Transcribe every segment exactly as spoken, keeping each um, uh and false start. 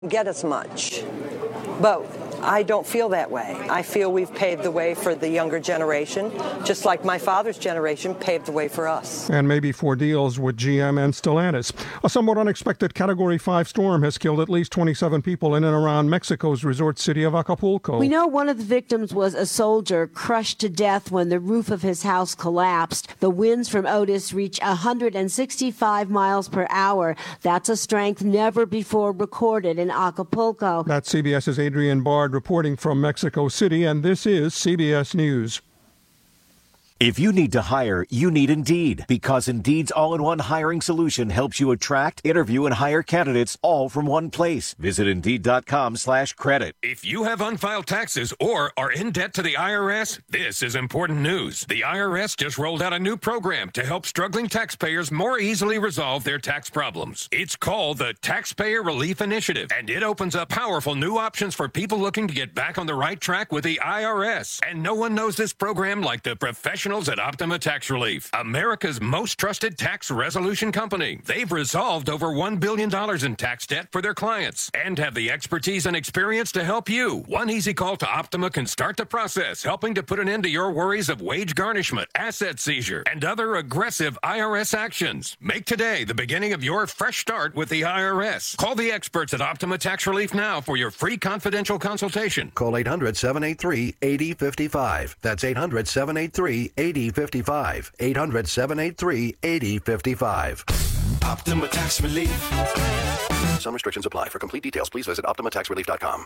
get as much. But I don't feel that way. I feel we've paved the way for the younger generation, just like my father's generation paved the way for us. And maybe for deals with G M and Stellantis. A somewhat unexpected Category five storm has killed at least twenty-seven people in and around Mexico's resort city of Acapulco. We know one of the victims was a soldier crushed to death when the roof of his house collapsed. The winds from Otis reach one hundred sixty-five miles per hour. That's a strength never before recorded in Acapulco. That's CBS's Adrian Bard reporting from Mexico City, and this is C B S News. If you need to hire, you need Indeed, because Indeed's all-in-one hiring solution helps you attract, interview, and hire candidates all from one place. Visit Indeed.com slash credit. If you have unfiled taxes or are in debt to the I R S, this is important news. The I R S just rolled out a new program to help struggling taxpayers more easily resolve their tax problems. It's called the Taxpayer Relief Initiative, and it opens up powerful new options for people looking to get back on the right track with the I R S. And no one knows this program like the professional at Optima Tax Relief, America's most trusted tax resolution company. They've resolved over one billion dollars in tax debt for their clients and have the expertise and experience to help you. One easy call to Optima can start the process, helping to put an end to your worries of wage garnishment, asset seizure, and other aggressive I R S actions. Make today the beginning of your fresh start with the I R S. Call the experts at Optima Tax Relief now for your free confidential consultation. Call eight hundred, seven eight three, eight zero five five. That's eight hundred, seven eight three, eight zero five five. eight hundred, seven eight three, eight zero five five. Optima Tax Relief. Some restrictions apply. For complete details, please visit Optima Tax Relief dot com.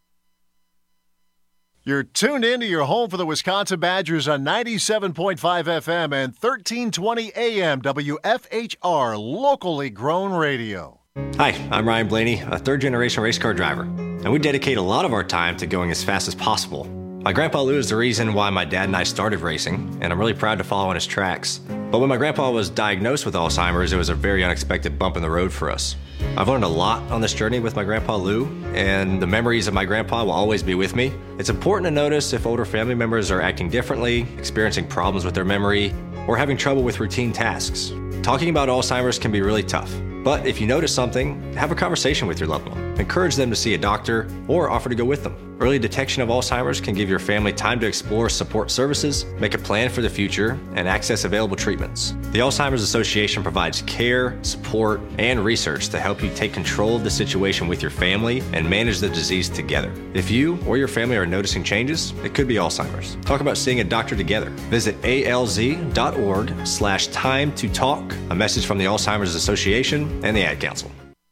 You're tuned in to your home for the Wisconsin Badgers on ninety-seven point five F M and thirteen twenty A M W F H R, locally grown radio. Hi, I'm Ryan Blaney, a third-generation race car driver, and we dedicate a lot of our time to going as fast as possible. My grandpa Lou is the reason why my dad and I started racing, and I'm really proud to follow in his tracks. But when my grandpa was diagnosed with Alzheimer's, it was a very unexpected bump in the road for us. I've learned a lot on this journey with my grandpa Lou, and the memories of my grandpa will always be with me. It's important to notice if older family members are acting differently, experiencing problems with their memory, or having trouble with routine tasks. Talking about Alzheimer's can be really tough, but if you notice something, have a conversation with your loved one. Encourage them to see a doctor or offer to go with them. Early detection of Alzheimer's can give your family time to explore support services, make a plan for the future, and access available treatments. The Alzheimer's Association provides care, support, and research to help you take control of the situation with your family and manage the disease together. If you or your family are noticing changes, it could be Alzheimer's. Talk about seeing a doctor together. Visit A L Z dot org slash time to talk. A message from the Alzheimer's Association and the Ad Council.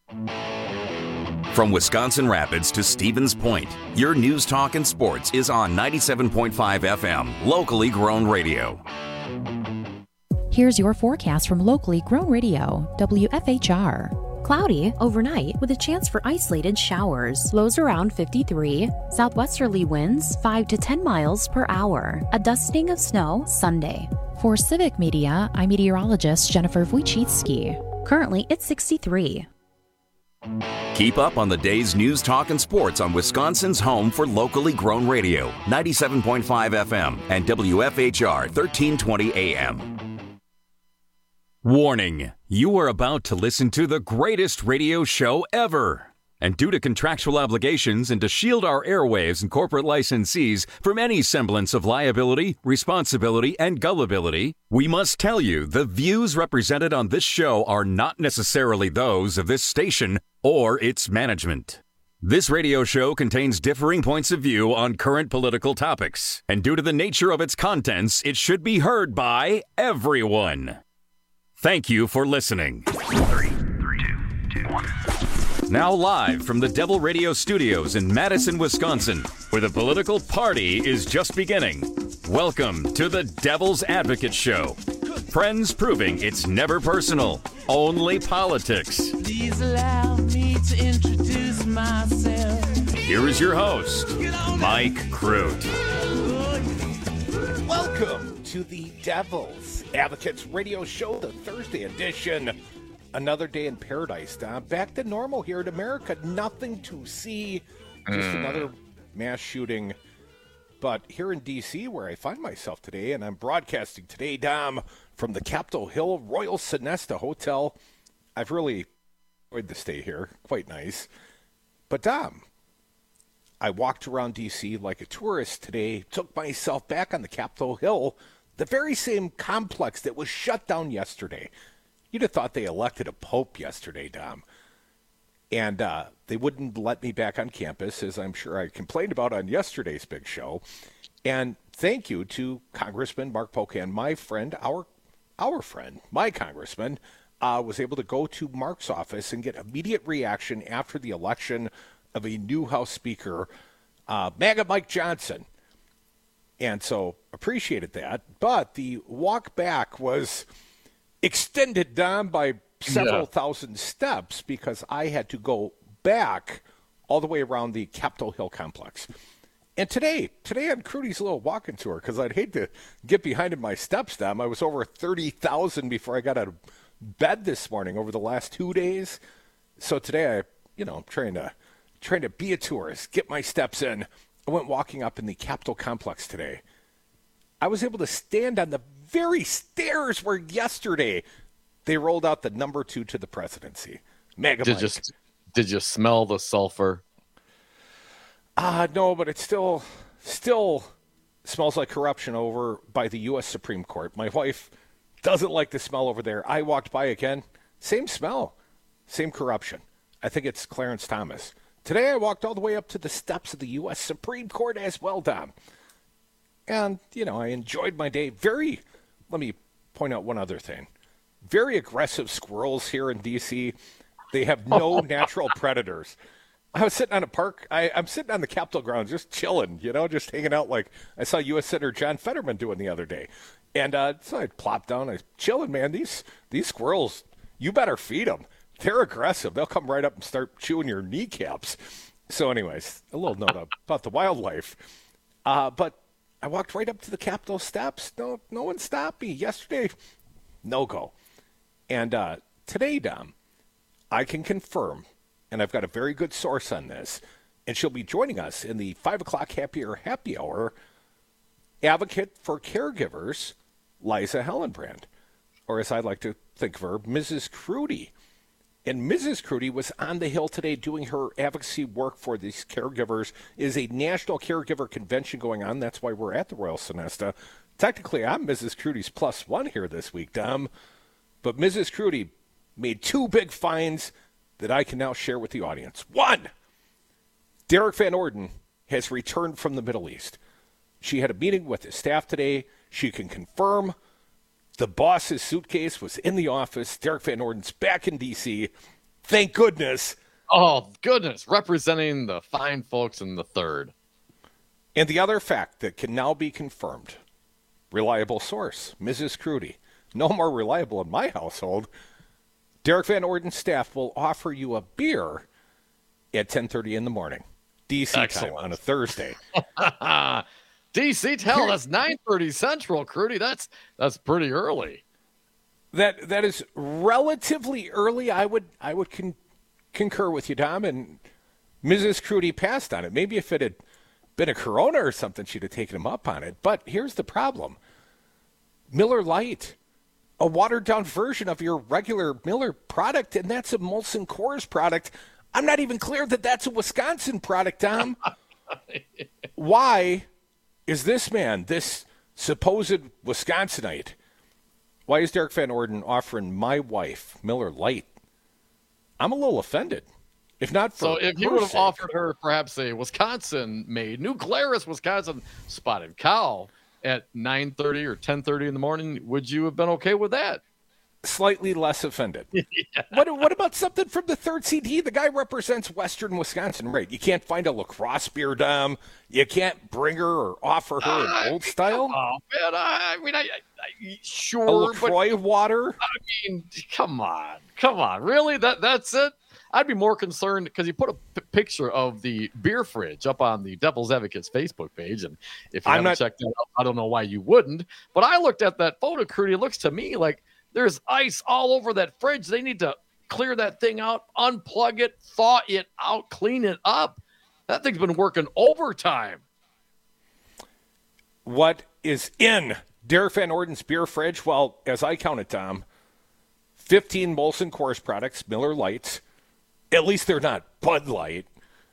From Wisconsin Rapids to Stevens Point, your news, talk, and sports is on ninety-seven point five F M, locally grown radio. Here's your forecast from locally grown radio, W F H R. Cloudy overnight with a chance for isolated showers. Lows around fifty-three. Southwesterly winds five to ten miles per hour. A dusting of snow Sunday. For Civic Media, I'm meteorologist Jennifer Wojcicki. Currently, it's sixty-three. Keep up on the day's news, talk, and sports on Wisconsin's home for locally grown radio, ninety-seven point five F M and W F H R thirteen twenty A M. Warning, you are about to listen to the greatest radio show ever. And due to contractual obligations and to shield our airwaves and corporate licensees from any semblance of liability, responsibility, and gullibility, we must tell you the views represented on this show are not necessarily those of this station or its management. This radio show contains differing points of view on current political topics, and due to the nature of its contents, it should be heard by everyone. Thank you for listening. Three, three, two, two, one. Now live from the Devil Radio Studios in Madison, Wisconsin, where the political party is just beginning. Welcome to the Devil's Advocate Show. Friends proving it's never personal, only politics. Please allow me to introduce myself. Here is your host, Mike Crute. Welcome to the Devil's Advocates Radio Show, the Thursday edition. Another day in paradise. Uh, back to normal here in America. Nothing to see. Just mm. another mass shooting. But here in D C, where I find myself today, and I'm broadcasting today, Dom, from the Capitol Hill Royal Sonesta Hotel. I've really enjoyed the stay here. Quite nice. But, Dom, I walked around D C like a tourist today, took myself back on the Capitol Hill, the very same complex that was shut down yesterday. You'd have thought they elected a pope yesterday, Dom. And uh, they wouldn't let me back on campus, as I'm sure I complained about on yesterday's big show. And thank you to Congressman Mark Pocan, my friend, our our friend, my congressman, uh, was able to go to Mark's office and get immediate reaction after the election of a new House Speaker, uh, MAGA Mike Johnson. And so appreciated that. But the walk back was extended down by several yeah. thousand steps because I had to go back all the way around the Capitol Hill complex. And today, today on Crudy's little walking tour, because I'd hate to get behind in my steps, Dom. I was over thirty thousand before I got out of bed this morning over the last two days. So today I, you know, I'm trying to, trying to be a tourist, get my steps in. I went walking up in the Capitol complex today. I was able to stand on the very stairs where yesterday they rolled out the number two to the presidency. MAGA Did you, did you smell the sulfur? Uh, no, but it still still smells like corruption over by the U S Supreme Court. My wife doesn't like the smell over there. I walked by again. Same smell. Same corruption. I think it's Clarence Thomas. Today I walked all the way up to the steps of the U S Supreme Court as well, Dom. And, you know, I enjoyed my day. Very, let me point out one other thing. Very aggressive squirrels here in D C. They have no natural predators. I was sitting on a park. I, I'm sitting on the Capitol grounds just chilling, you know, just hanging out like I saw U S Senator John Fetterman doing the other day. And uh, so I plopped down. I was chilling, man. These, these squirrels, you better feed them. They're aggressive. They'll come right up and start chewing your kneecaps. So anyways, a little note about the wildlife. Uh, but I walked right up to the Capitol steps. No, no one stopped me. Yesterday, no go. And uh, today, Dom, I can confirm, and I've got a very good source on this, and she'll be joining us in the five o'clock Happier Happy Hour, advocate for caregivers, Liza Hellenbrand, or as I like to think of her, Missus Crudy. And Missus Crudy was on the Hill today doing her advocacy work for these caregivers. It is a national caregiver convention going on. That's why we're at the Royal Sonesta. Technically, I'm Missus Crudy's plus one here this week, Dom. But Missus Crudy made two big finds that I can now share with the audience. One, Derek Van Orden has returned from the Middle East. She had a meeting with his staff today. She can confirm the boss's suitcase was in the office. Derek Van Orden's back in D C. Thank goodness. Oh, goodness. Representing the fine folks in the third. And the other fact that can now be confirmed, reliable source, Missus Crudy. No more reliable in my household. Derek Van Orden's staff will offer you a beer at ten thirty in the morning. D C Excellent. Time on a Thursday. D C tell that's nine thirty Central, Crudy. That's that's pretty early. That that is relatively early. I would I would con- concur with you, Tom. And Missus Crudy passed on it. Maybe if it had been a Corona or something, she'd have taken him up on it. But here's the problem: Miller Lite, a watered down version of your regular Miller product, and that's a Molson Coors product. I'm not even clear that that's a Wisconsin product, Tom. Why is this man, this supposed Wisconsinite, why is Derek Van Orden offering my wife Miller Lite? I'm a little offended. If not for So if you would have sake. offered her perhaps a Wisconsin-made, New Glarus, Wisconsin spotted cow at nine thirty or ten thirty in the morning, would you have been okay with that? Slightly less offended. yeah. What What about something from the third C D? The guy represents Western Wisconsin, right? You can't find a lacrosse beer, Dom. You can't bring her or offer her uh, an old style. Oh man, I mean, I, I, I sure a LaCroix but, water. I mean, come on, come on, really? That that's it. I'd be more concerned because you put a p- picture of the beer fridge up on the Devil's Advocates Facebook page, and if you I'm haven't not... checked it out, I don't know why you wouldn't. But I looked at that photo, Crudy. It looks to me like there's ice all over that fridge. They need to clear that thing out, unplug it, thaw it out, clean it up. That thing's been working overtime. What is in Derek Van Orden's beer fridge? Well, as I counted, Tom, fifteen Molson Coors products, Miller Lights. At least they're not Bud Light.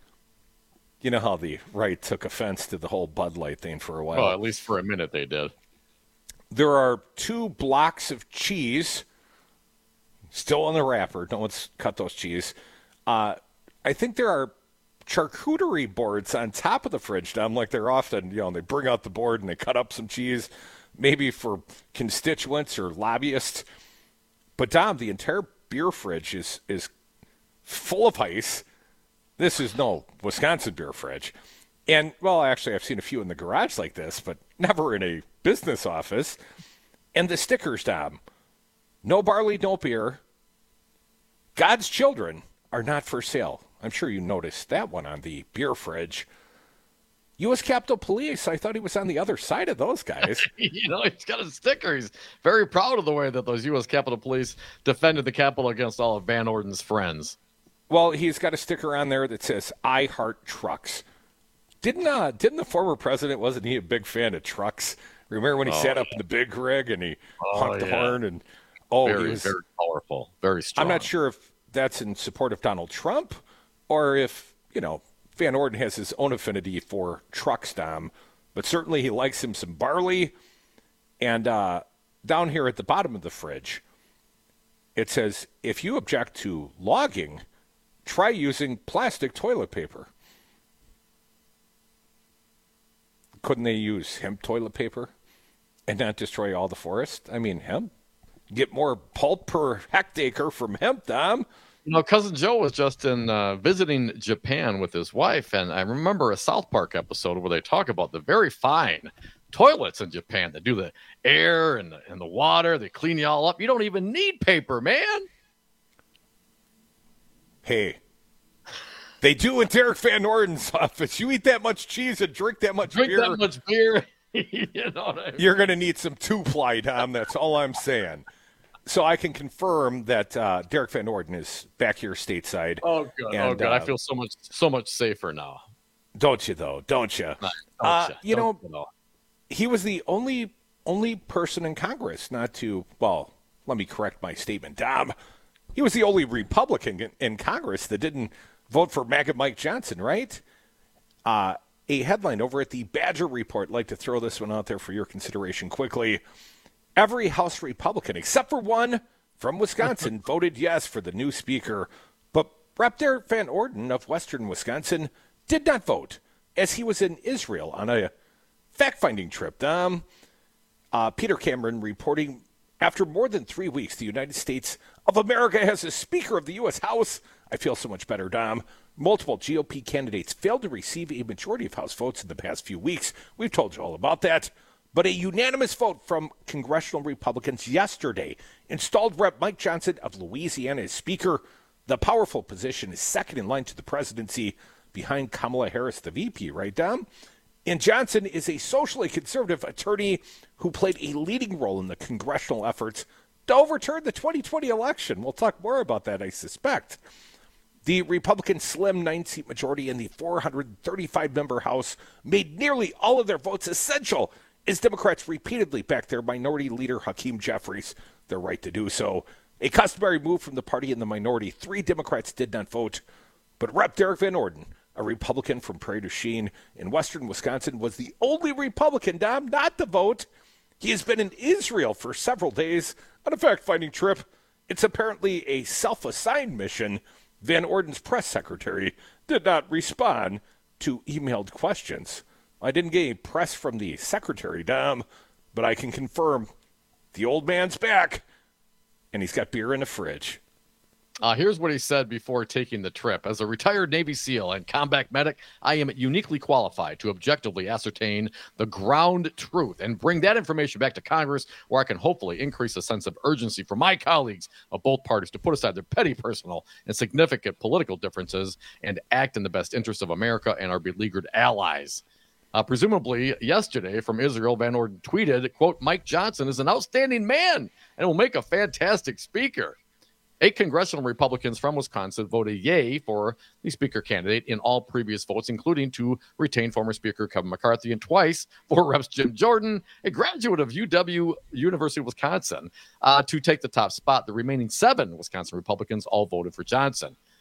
You know how the right took offense to the whole Bud Light thing for a while. Well, at least for a minute they did. There are two blocks of cheese still on the wrapper. No one's cut those cheese. Uh, I think there are charcuterie boards on top of the fridge, Dom, like they're often, you know, they bring out the board and they cut up some cheese, maybe for constituents or lobbyists. But, Dom, the entire beer fridge is is full of ice. This is no Wisconsin beer fridge. And, well, actually, I've seen a few in the garage like this, but never in a business office. And the stickers, Dom, no barley, no beer. God's children are not for sale. I'm sure you noticed that one on the beer fridge. U S Capitol Police, I thought he was on the other side of those guys. You know, he's got a sticker. He's very proud of the way that those U S Capitol Police defended the Capitol against all of Van Orden's friends. Well, he's got a sticker on there that says, I heart trucks. Didn't uh, didn't the former president, wasn't he a big fan of trucks? Remember when he oh, sat yeah. up in the big rig and he oh, honked yeah. the horn? And oh, very, he was very powerful, very strong. I'm not sure if that's in support of Donald Trump or if, you know, Van Orden has his own affinity for trucks, Dom. But certainly he likes him some barley. And uh, down here at the bottom of the fridge, it says, if you object to logging, try using plastic toilet paper. Couldn't they use hemp toilet paper and not destroy all the forest? I mean, hemp. Get more pulp per hectare from hemp, Dom. You know, Cousin Joe was just in uh, visiting Japan with his wife, and I remember a South Park episode where they talk about the very fine toilets in Japan that do the air and the, and the water. They clean you all up. You don't even need paper, man. Hey, they do in Derek Van Orden's office. You eat that much cheese and drink that much drink beer. that much beer. You know what I mean? You're going to need some two-ply, Tom. That's all I'm saying. So I can confirm that uh, Derek Van Orden is back here stateside. Oh, good. And, oh, good. Uh, I feel so much so much safer now. Don't you, though? Don't you? Don't uh, you? you don't know, you know, he was the only only person in Congress not to, well, let me correct my statement, Dom. He was the only Republican in, in Congress that didn't vote for MAGA Mike Johnson, right? Uh, a headline over at the Badger Report, I'd like to throw this one out there for your consideration quickly. Every House Republican, except for one from Wisconsin, voted yes for the new speaker. But Representative Derek Van Orden of Western Wisconsin did not vote, as he was in Israel on a fact-finding trip. Um, uh, Peter Cameron reporting, after more than three weeks, the United States of America has a Speaker of the U S House. I feel so much better, Dom. Multiple G O P candidates failed to receive a majority of House votes in the past few weeks. We've told you all about that. But a unanimous vote from congressional Republicans yesterday installed Representative Mike Johnson of Louisiana as Speaker. The powerful position is second in line to the presidency behind Kamala Harris, the V P, right, Dom? And Johnson is a socially conservative attorney who played a leading role in the congressional efforts to overturn the twenty twenty election. We'll talk more about that, I suspect. The Republican slim nine-seat majority in the four hundred thirty-five member House made nearly all of their votes essential as Democrats repeatedly backed their minority leader, Hakeem Jeffries, their right to do so. A customary move from the party in the minority. Three Democrats did not vote, but Representative Derek Van Orden, a Republican from Prairie du Chien in western Wisconsin, was the only Republican, Dom, not to vote. He has been in Israel for several days on a fact-finding trip. It's apparently a self-assigned mission. Van Orden's press secretary did not respond to emailed questions. I didn't get any press from the secretary, Dom, but I can confirm the old man's back, and he's got beer in the fridge. Uh, here's what he said before taking the trip. As a retired Navy SEAL and combat medic, I am uniquely qualified to objectively ascertain the ground truth and bring that information back to Congress, where I can hopefully increase a sense of urgency for my colleagues of both parties to put aside their petty personal and significant political differences and act in the best interest of America and our beleaguered allies. Uh, presumably yesterday from Israel, Van Orden tweeted, quote, Mike Johnson is an outstanding man and will make a fantastic speaker. Eight congressional Republicans from Wisconsin voted yay for the speaker candidate in all previous votes, including to retain former Speaker Kevin McCarthy and twice for Reps Jim Jordan, a graduate of U W, University of Wisconsin, uh, to take the top spot. The remaining seven Wisconsin Republicans all voted for Johnson.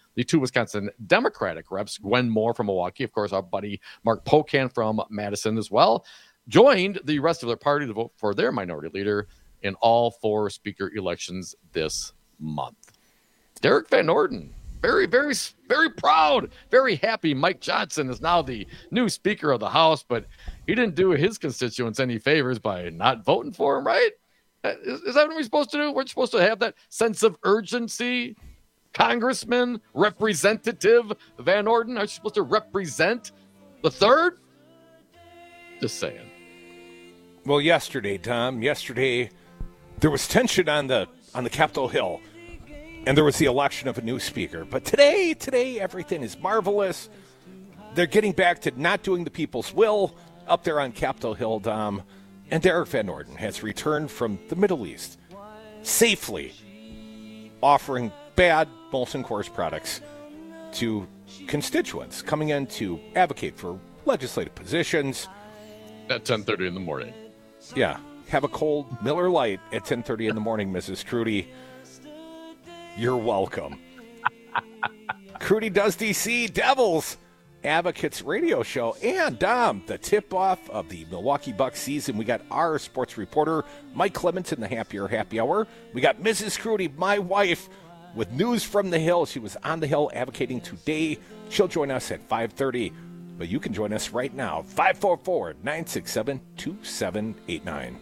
The two Wisconsin Democratic reps, Gwen Moore from Milwaukee, of course, our buddy Mark Pocan from Madison as well, joined the rest of their party to vote for their minority leader in all four speaker elections this month. Derek Van Orden, very, very, very proud, very happy. Mike Johnson is now the new Speaker of the House, but he didn't do his constituents any favors by not voting for him, right? Is, is that what we're supposed to do? We're supposed to have that sense of urgency? Congressman, Representative Van Orden, are you supposed to represent the third? Just saying. Well, yesterday, Tom, yesterday there was tension on the on the Capitol Hill, and there was the election of a new speaker. But today, today, everything is marvelous. They're getting back to not doing the people's will up there on Capitol Hill, Dom. And Derek Van Orden has returned from the Middle East safely, offering bad Molson Coors products to constituents coming in to advocate for legislative positions. At ten thirty in the morning. Yeah. Have a cold Miller Lite at ten thirty in the morning, Missus Crudy. You're welcome. Crudy Does D C, Devils Advocates radio show. And, Dom, the tip-off of the Milwaukee Bucks season. We got our sports reporter, Mike Clements, in the Happier Happy Hour. We got Missus Crudy, my wife, with news from the Hill. She was on the Hill advocating today. She'll join us at five thirty. But you can join us right now, five four four, nine six seven, two seven eight nine.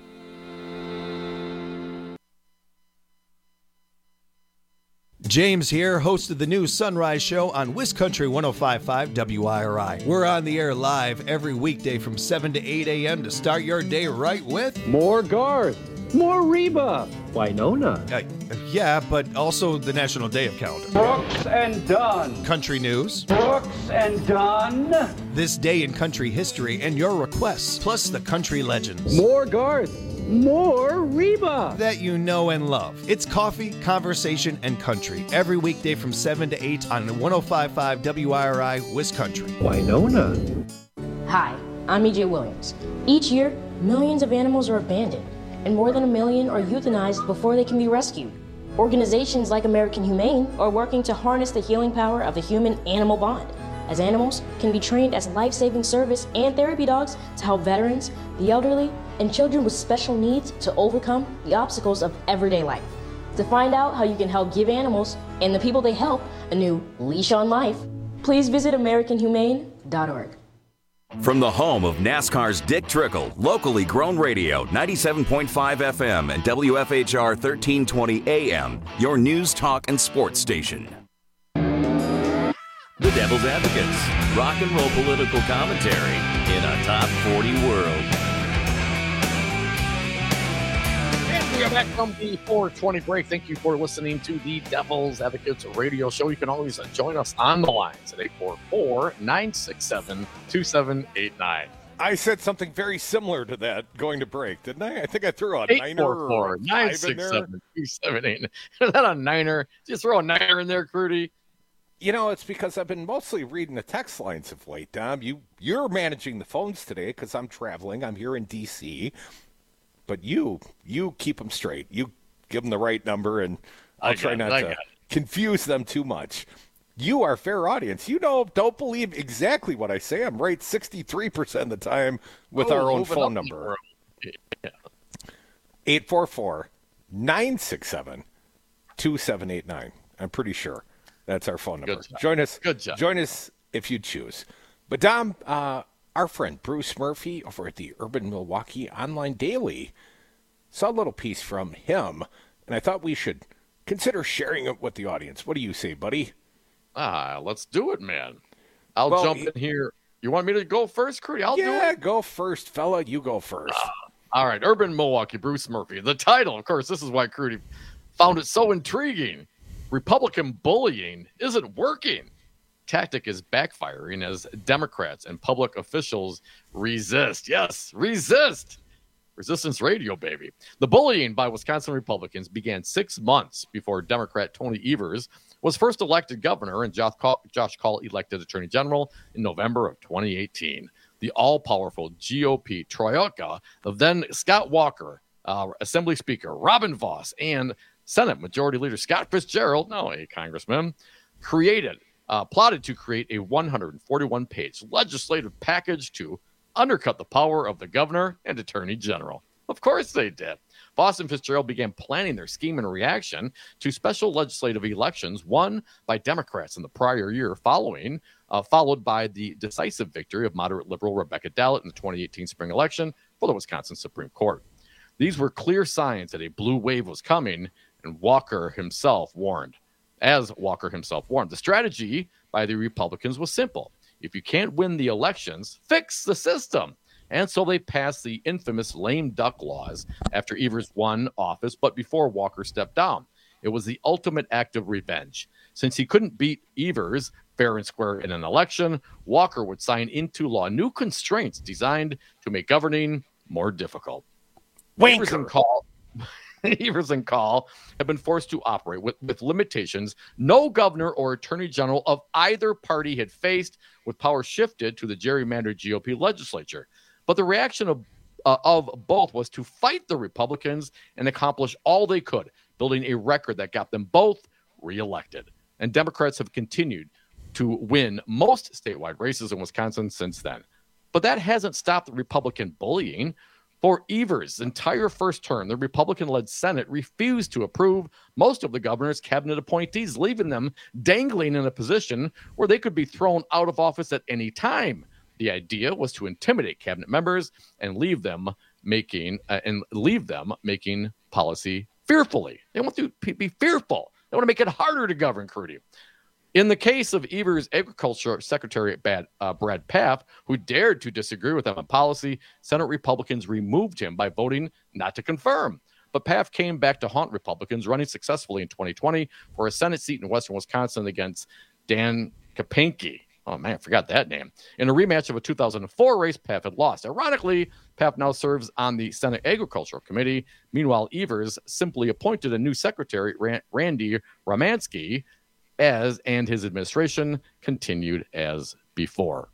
James here, host of the new Sunrise Show on WisCountry one oh five point five W I R I. We're on the air live every weekday from seven to eight a.m. to start your day right with more Garth, more Reba, Winona. Uh, yeah, but also the National Day of Calendar. Brooks and Dunn. Country news. Brooks and Dunn. This day in country history and your requests, plus the country legends. More Garth. More Reba that you know and love. It's coffee, conversation, and country every weekday from seven to eight on one oh five point five W I R I WisCountry. Winona. Hi, I'm E J Williams. Each year, millions of animals are abandoned, and more than a million are euthanized before they can be rescued. Organizations like American Humane are working to harness the healing power of the human-animal bond, as animals can be trained as life-saving service and therapy dogs to help veterans, the elderly, and children with special needs to overcome the obstacles of everyday life. To find out how you can help give animals and the people they help a new leash on life, please visit American Humane dot org. From the home of NASCAR's Dick Trickle, locally grown radio, ninety-seven point five F M and W F H R thirteen twenty A M, your news, talk, and sports station. The Devil's Advocates, rock and roll political commentary in a top forty world. And we are back from the four twenty break. Thank you for listening to the Devil's Advocates radio show. You can always join us on the lines at eight four four, nine six seven, two seven eight nine. I said something very similar to that going to break, didn't I? I think I threw a niner or a nine six seven, two seven eight nine. Is that a niner? Just throw a niner in there, Crudy. You know, it's because I've been mostly reading the text lines of late, Dom. You, you're managing the phones today because I'm traveling. I'm here in D C But you, you keep them straight. You give them the right number, and I'll try not to confuse them too much. You are fair audience. You know, don't believe exactly what I say. I'm right sixty-three percent of the time with oh, our own phone number. Yeah. eight four four, nine six seven, two seven eight nine. I'm pretty sure. That's our phone number. Join us. Good job. Join us if you choose. But Dom, uh, our friend Bruce Murphy over at the Urban Milwaukee Online Daily saw a little piece from him, and I thought we should consider sharing it with the audience. What do you say, buddy? Ah, let's do it, man. I'll well, jump in here. You want me to go first, Crudy? I'll yeah, do it. Yeah, go first, fella. You go first. Uh, all right, Urban Milwaukee, Bruce Murphy. The title, of course, this is why Crudy found it so intriguing. Republican bullying isn't working. Tactic is backfiring as Democrats and public officials resist. Yes, resist. Resistance radio, baby. The bullying by Wisconsin Republicans began six months before Democrat Tony Evers was first elected governor and Josh Kaul, Josh Kaul elected attorney general in November of twenty eighteen. The all-powerful G O P troika of then Scott Walker, uh, Assembly Speaker Robin Vos, and Senate Majority Leader Scott Fitzgerald, no, a congressman, created, uh, plotted to create a one hundred forty-one page legislative package to undercut the power of the governor and attorney general. Of course they did. Voss and Fitzgerald began planning their scheme in reaction to special legislative elections won by Democrats in the prior year, following, uh, followed by the decisive victory of moderate liberal Rebecca Dallett in the twenty eighteen spring election for the Wisconsin Supreme Court. These were clear signs that a blue wave was coming, and Walker himself warned. As Walker himself warned, the strategy by the Republicans was simple. If you can't win the elections, fix the system. And so they passed the infamous lame duck laws after Evers won office, but before Walker stepped down. It was the ultimate act of revenge. Since he couldn't beat Evers fair and square in an election, Walker would sign into law new constraints designed to make governing more difficult. Evers and Call, Evers and Call have been forced to operate with, with limitations no governor or attorney general of either party had faced, with power shifted to the gerrymandered G O P legislature. But the reaction of uh, of both was to fight the Republicans and accomplish all they could, building a record that got them both reelected. And Democrats have continued to win most statewide races in Wisconsin since then. But that hasn't stopped the Republican bullying. For Evers' entire first term, the Republican-led Senate refused to approve most of the governor's cabinet appointees, leaving them dangling in a position where they could be thrown out of office at any time. The idea was to intimidate cabinet members and leave them making uh, and leave them making policy fearfully. They want to be fearful. They want to make it harder to govern, Crudy. In the case of Evers' Agriculture Secretary Brad, uh, Brad Pfaff, who dared to disagree with them on policy, Senate Republicans removed him by voting not to confirm. But Pfaff came back to haunt Republicans, running successfully in twenty twenty for a Senate seat in western Wisconsin against Dan Kapanke. Oh, man, I forgot that name. In a rematch of a two thousand four race, Pfaff had lost. Ironically, Pfaff now serves on the Senate Agricultural Committee. Meanwhile, Evers simply appointed a new secretary, Randy Romansky, as and his administration continued as before.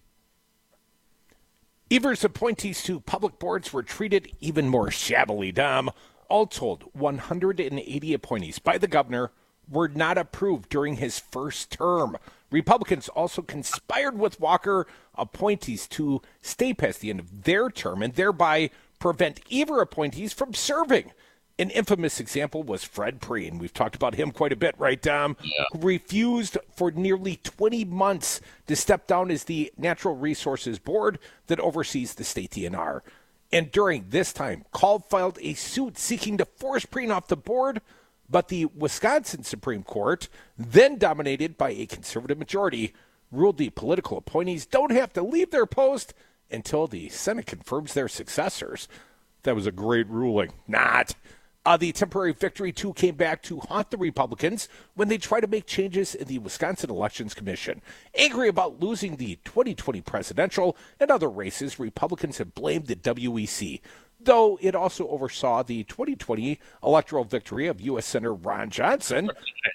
Evers' appointees to public boards were treated even more shabbily, Dom. All told, one hundred eighty appointees by the governor were not approved during his first term. Republicans also conspired with Walker appointees to stay past the end of their term and thereby prevent Evers appointees from serving. An infamous example was Fred Preen. We've talked about him quite a bit, right, Dom? Yeah. Who refused for nearly twenty months to step down as the Natural Resources Board that oversees the state D N R. And during this time, Call filed a suit seeking to force Preen off the board, but the Wisconsin Supreme Court, then dominated by a conservative majority, ruled the political appointees don't have to leave their post until the Senate confirms their successors. That was a great ruling. Not. Uh, the temporary victory, too, came back to haunt the Republicans when they tried to make changes in the Wisconsin Elections Commission. Angry about losing the twenty twenty presidential and other races, Republicans have blamed the W E C, though it also oversaw the twenty twenty electoral victory of U S Senator Ron Johnson.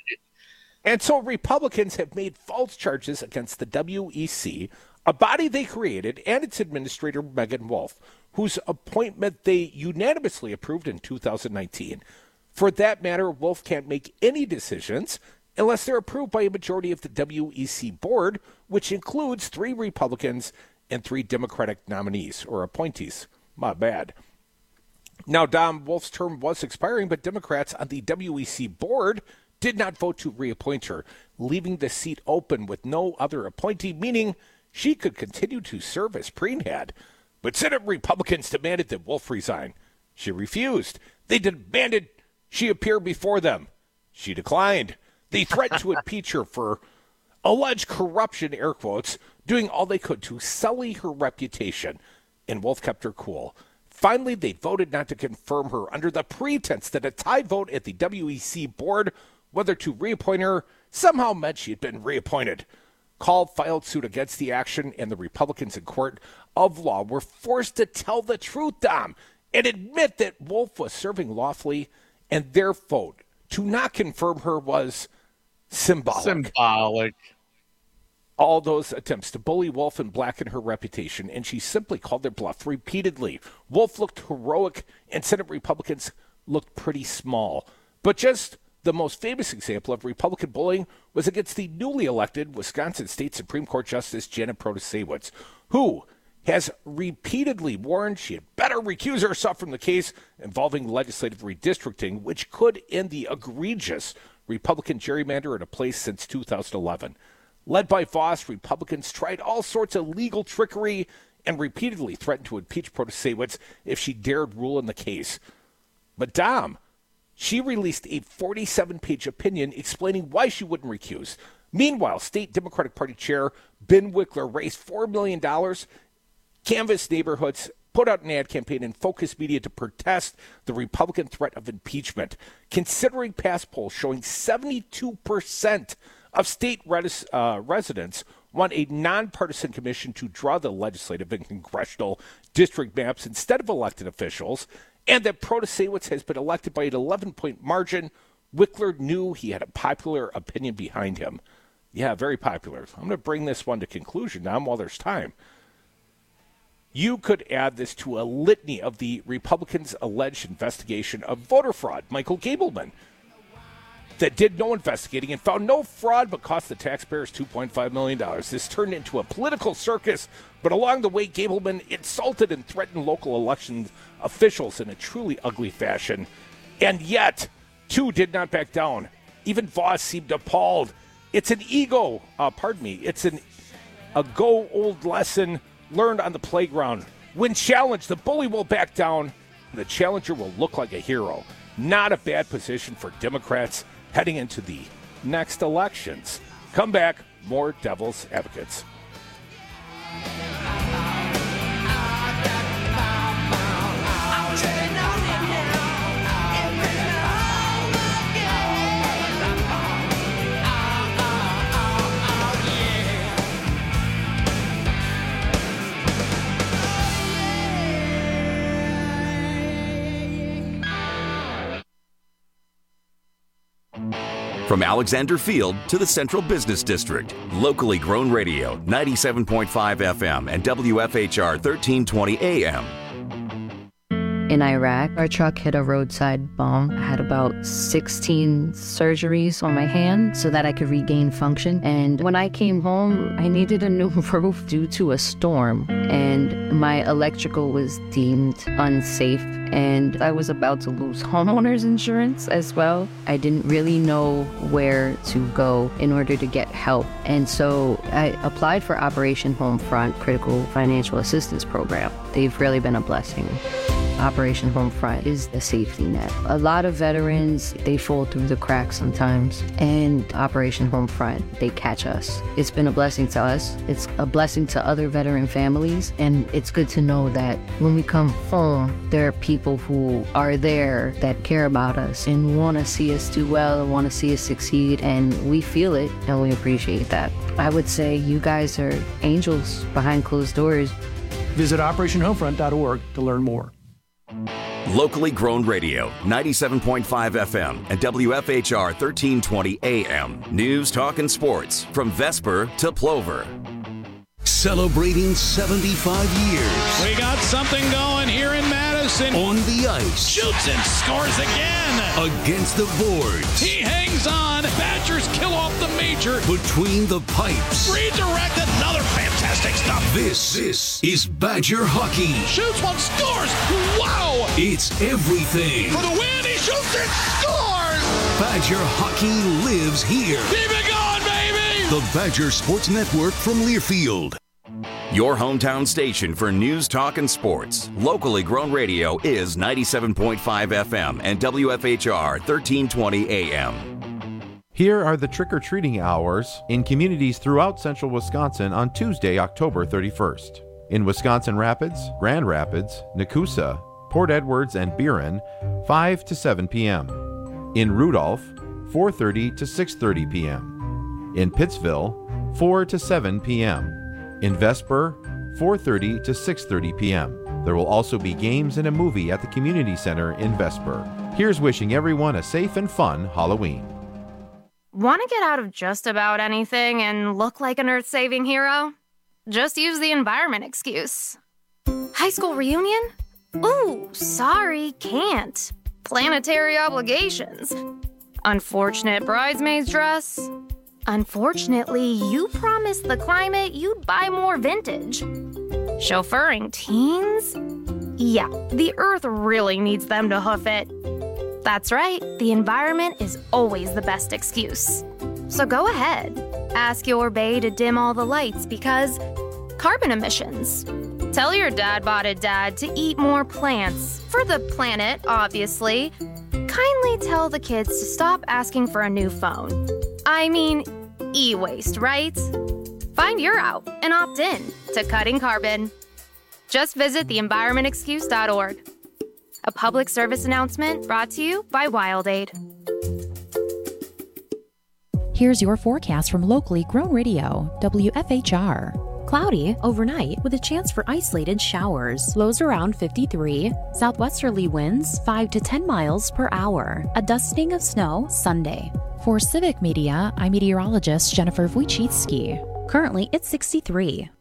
And so Republicans have made false charges against the W E C, a body they created, and its administrator, Megan Wolf, whose appointment they unanimously approved in two thousand nineteen. For that matter, Wolf can't make any decisions unless they're approved by a majority of the W E C board, which includes three Republicans and three Democratic nominees or appointees. My bad. Now, Dom, Wolf's term was expiring, but Democrats on the W E C board did not vote to reappoint her, leaving the seat open with no other appointee, meaning she could continue to serve as Preen had. But Senate Republicans demanded that Wolf resign. She refused. They demanded she appear before them. She declined. They threatened to impeach her for alleged corruption, air quotes, doing all they could to sully her reputation. And Wolf kept her cool. Finally, they voted not to confirm her under the pretense that a tie vote at the W E C board whether to reappoint her somehow meant she had been reappointed. Call filed suit against the action, and the Republicans in court of law were forced to tell the truth, Dom, and admit that Wolf was serving lawfully, and their vote to not confirm her was symbolic. Symbolic. All those attempts to bully Wolf and blacken her reputation, and she simply called their bluff repeatedly. Wolf looked heroic, and Senate Republicans looked pretty small. But just The most famous example of Republican bullying was against the newly elected Wisconsin State Supreme Court Justice Janet Protasiewicz, who has repeatedly warned she had better recuse herself from the case involving legislative redistricting, which could end the egregious Republican gerrymander in a place since two thousand eleven. Led by Voss, Republicans tried all sorts of legal trickery and repeatedly threatened to impeach Protasiewicz if she dared rule in the case. Madame, she released a forty-seven page opinion explaining why she wouldn't recuse. Meanwhile, State Democratic Party Chair Ben Wickler raised four million dollars, canvassed neighborhoods, put out an ad campaign, and focused media to protest the Republican threat of impeachment, considering past polls showing seventy-two percent of state res- uh, residents want a nonpartisan commission to draw the legislative and congressional district maps instead of elected officials, and that Protasiewicz has been elected by an eleven-point margin. Wickler knew he had a popular opinion behind him. Yeah, very popular. I'm going to bring this one to conclusion now while there's time. You could add this to a litany of the Republicans' alleged investigation of voter fraud. Michael Gableman, that did no investigating and found no fraud but cost the taxpayers two point five million dollars. This turned into a political circus, but along the way, Gableman insulted and threatened local election officials in a truly ugly fashion. And yet, two did not back down. Even Voss seemed appalled. It's an ego, uh, pardon me, it's an a go-old lesson learned on the playground. When challenged, the bully will back down, and the challenger will look like a hero. Not a bad position for Democrats heading into the next elections. Come back, more Devil's Advocates. From Alexander Field to the Central Business District, locally grown radio, ninety-seven point five F M and W F H R thirteen twenty A M. In Iraq, our truck hit a roadside bomb. I had about sixteen surgeries on my hand so that I could regain function. And when I came home, I needed a new roof due to a storm. And my electrical was deemed unsafe. And I was about to lose homeowners insurance as well. I didn't really know where to go in order to get help. And so I applied for Operation Homefront Critical Financial Assistance Program. They've really been a blessing. Operation Homefront is the safety net. A lot of veterans, they fall through the cracks sometimes, and Operation Homefront, they catch us. It's been a blessing to us. It's a blessing to other veteran families, and it's good to know that when we come home, there are people who are there that care about us and want to see us do well and want to see us succeed, and we feel it, and we appreciate that. I would say you guys are angels behind closed doors. Visit operation homefront dot org to learn more. Locally grown radio, ninety-seven point five F M and W F H R thirteen twenty A M. News, talk, and sports from Vesper to Plover. Celebrating seventy-five years. We got something going here in Madison. On the ice. Shoots and scores again. Against the boards. He hangs on. Badgers kill off the major. Between the pipes. Redirect, another fantastic stuff. This, this is Badger hockey. Shoots one, scores. Wow. It's everything. For the win, he shoots and scores. Badger hockey lives here. Keep it going, baby. The Badger Sports Network from Learfield. Your hometown station for news, talk, and sports. Locally grown radio is ninety-seven point five F M and W F H R thirteen twenty A M. Here are the trick-or-treating hours in communities throughout central Wisconsin on Tuesday, October thirty-first. In Wisconsin Rapids, Grand Rapids, Nakusa, Port Edwards, and Buren, five to seven p.m. In Rudolph, four thirty to six thirty p.m. In Pittsville, four to seven p.m. In Vesper, four thirty to six thirty p.m. There will also be games and a movie at the Community Center in Vesper. Here's wishing everyone a safe and fun Halloween. Want to get out of just about anything and look like an earth-saving hero? Just use the environment excuse. High school reunion? Ooh, sorry, can't. Planetary obligations. Unfortunate bridesmaid's dress. Unfortunately, you promised the climate you'd buy more vintage. Chauffeuring teens? Yeah, the earth really needs them to hoof it. That's right, the environment is always the best excuse. So go ahead, ask your bae to dim all the lights because carbon emissions. Tell your dad-botted dad to eat more plants, for the planet, obviously. Kindly tell the kids to stop asking for a new phone. I mean, e-waste, right? Find your out and opt in to cutting carbon. Just visit the environment excuse dot org. A public service announcement brought to you by WildAid. Here's your forecast from locally grown radio, W F H R. Cloudy overnight with a chance for isolated showers. Lows around fifty-three. Southwesterly winds five to ten miles per hour. A dusting of snow Sunday. For Civic Media, I'm meteorologist Jennifer Wojcicki. Currently, it's sixty-three.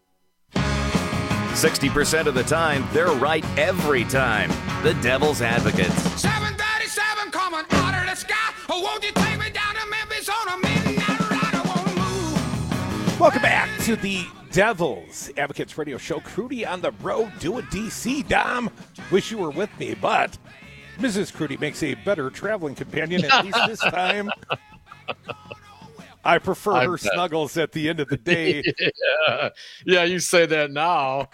sixty percent of the time, they're right every time. The Devil's Advocates. seven thirty-seven coming out of the sky. Oh, won't you take me down to Memphis on a midnight ride? I want to move. Welcome back to the Devil's Advocates Radio Show. Crudy on the road doing D C. Dom, wish you were with me, but Missus Crudy makes a better traveling companion, at least this time. I prefer I her bet. snuggles at the end of the day. yeah. yeah, you say that now.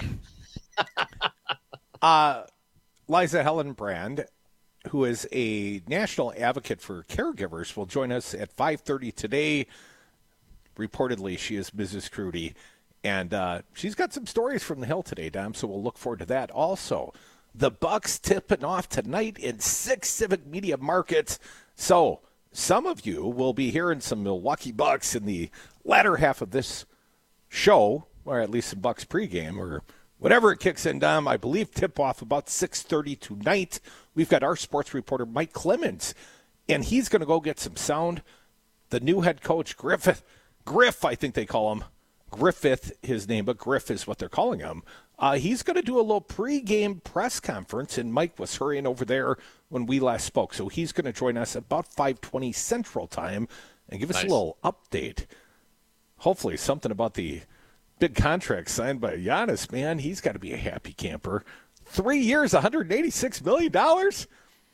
uh, Liza Hellenbrand, who is a national advocate for caregivers, will join us at five thirty today. Reportedly, she is Missus Crudy, and uh, she's got some stories from the Hill today, Dom, so we'll look forward to that. Also, the Bucks tipping off tonight in six Civic Media markets, so some of you will be hearing some Milwaukee Bucks in the latter half of this show, or at least some Bucks pregame, or whatever it kicks in, Dom. I believe tip-off about six thirty tonight. We've got our sports reporter, Mike Clemens, and he's going to go get some sound. The new head coach, Griffith, Griff, I think they call him. Griffith, his name, but Griff is what they're calling him. Uh, he's going to do a little pregame press conference, and Mike was hurrying over there when we last spoke. So he's going to join us about five twenty Central Time and give us Nice. a little update. Hopefully something about the big contract signed by Giannis, man. He's got to be a happy camper. Three years, one hundred eighty-six million dollars?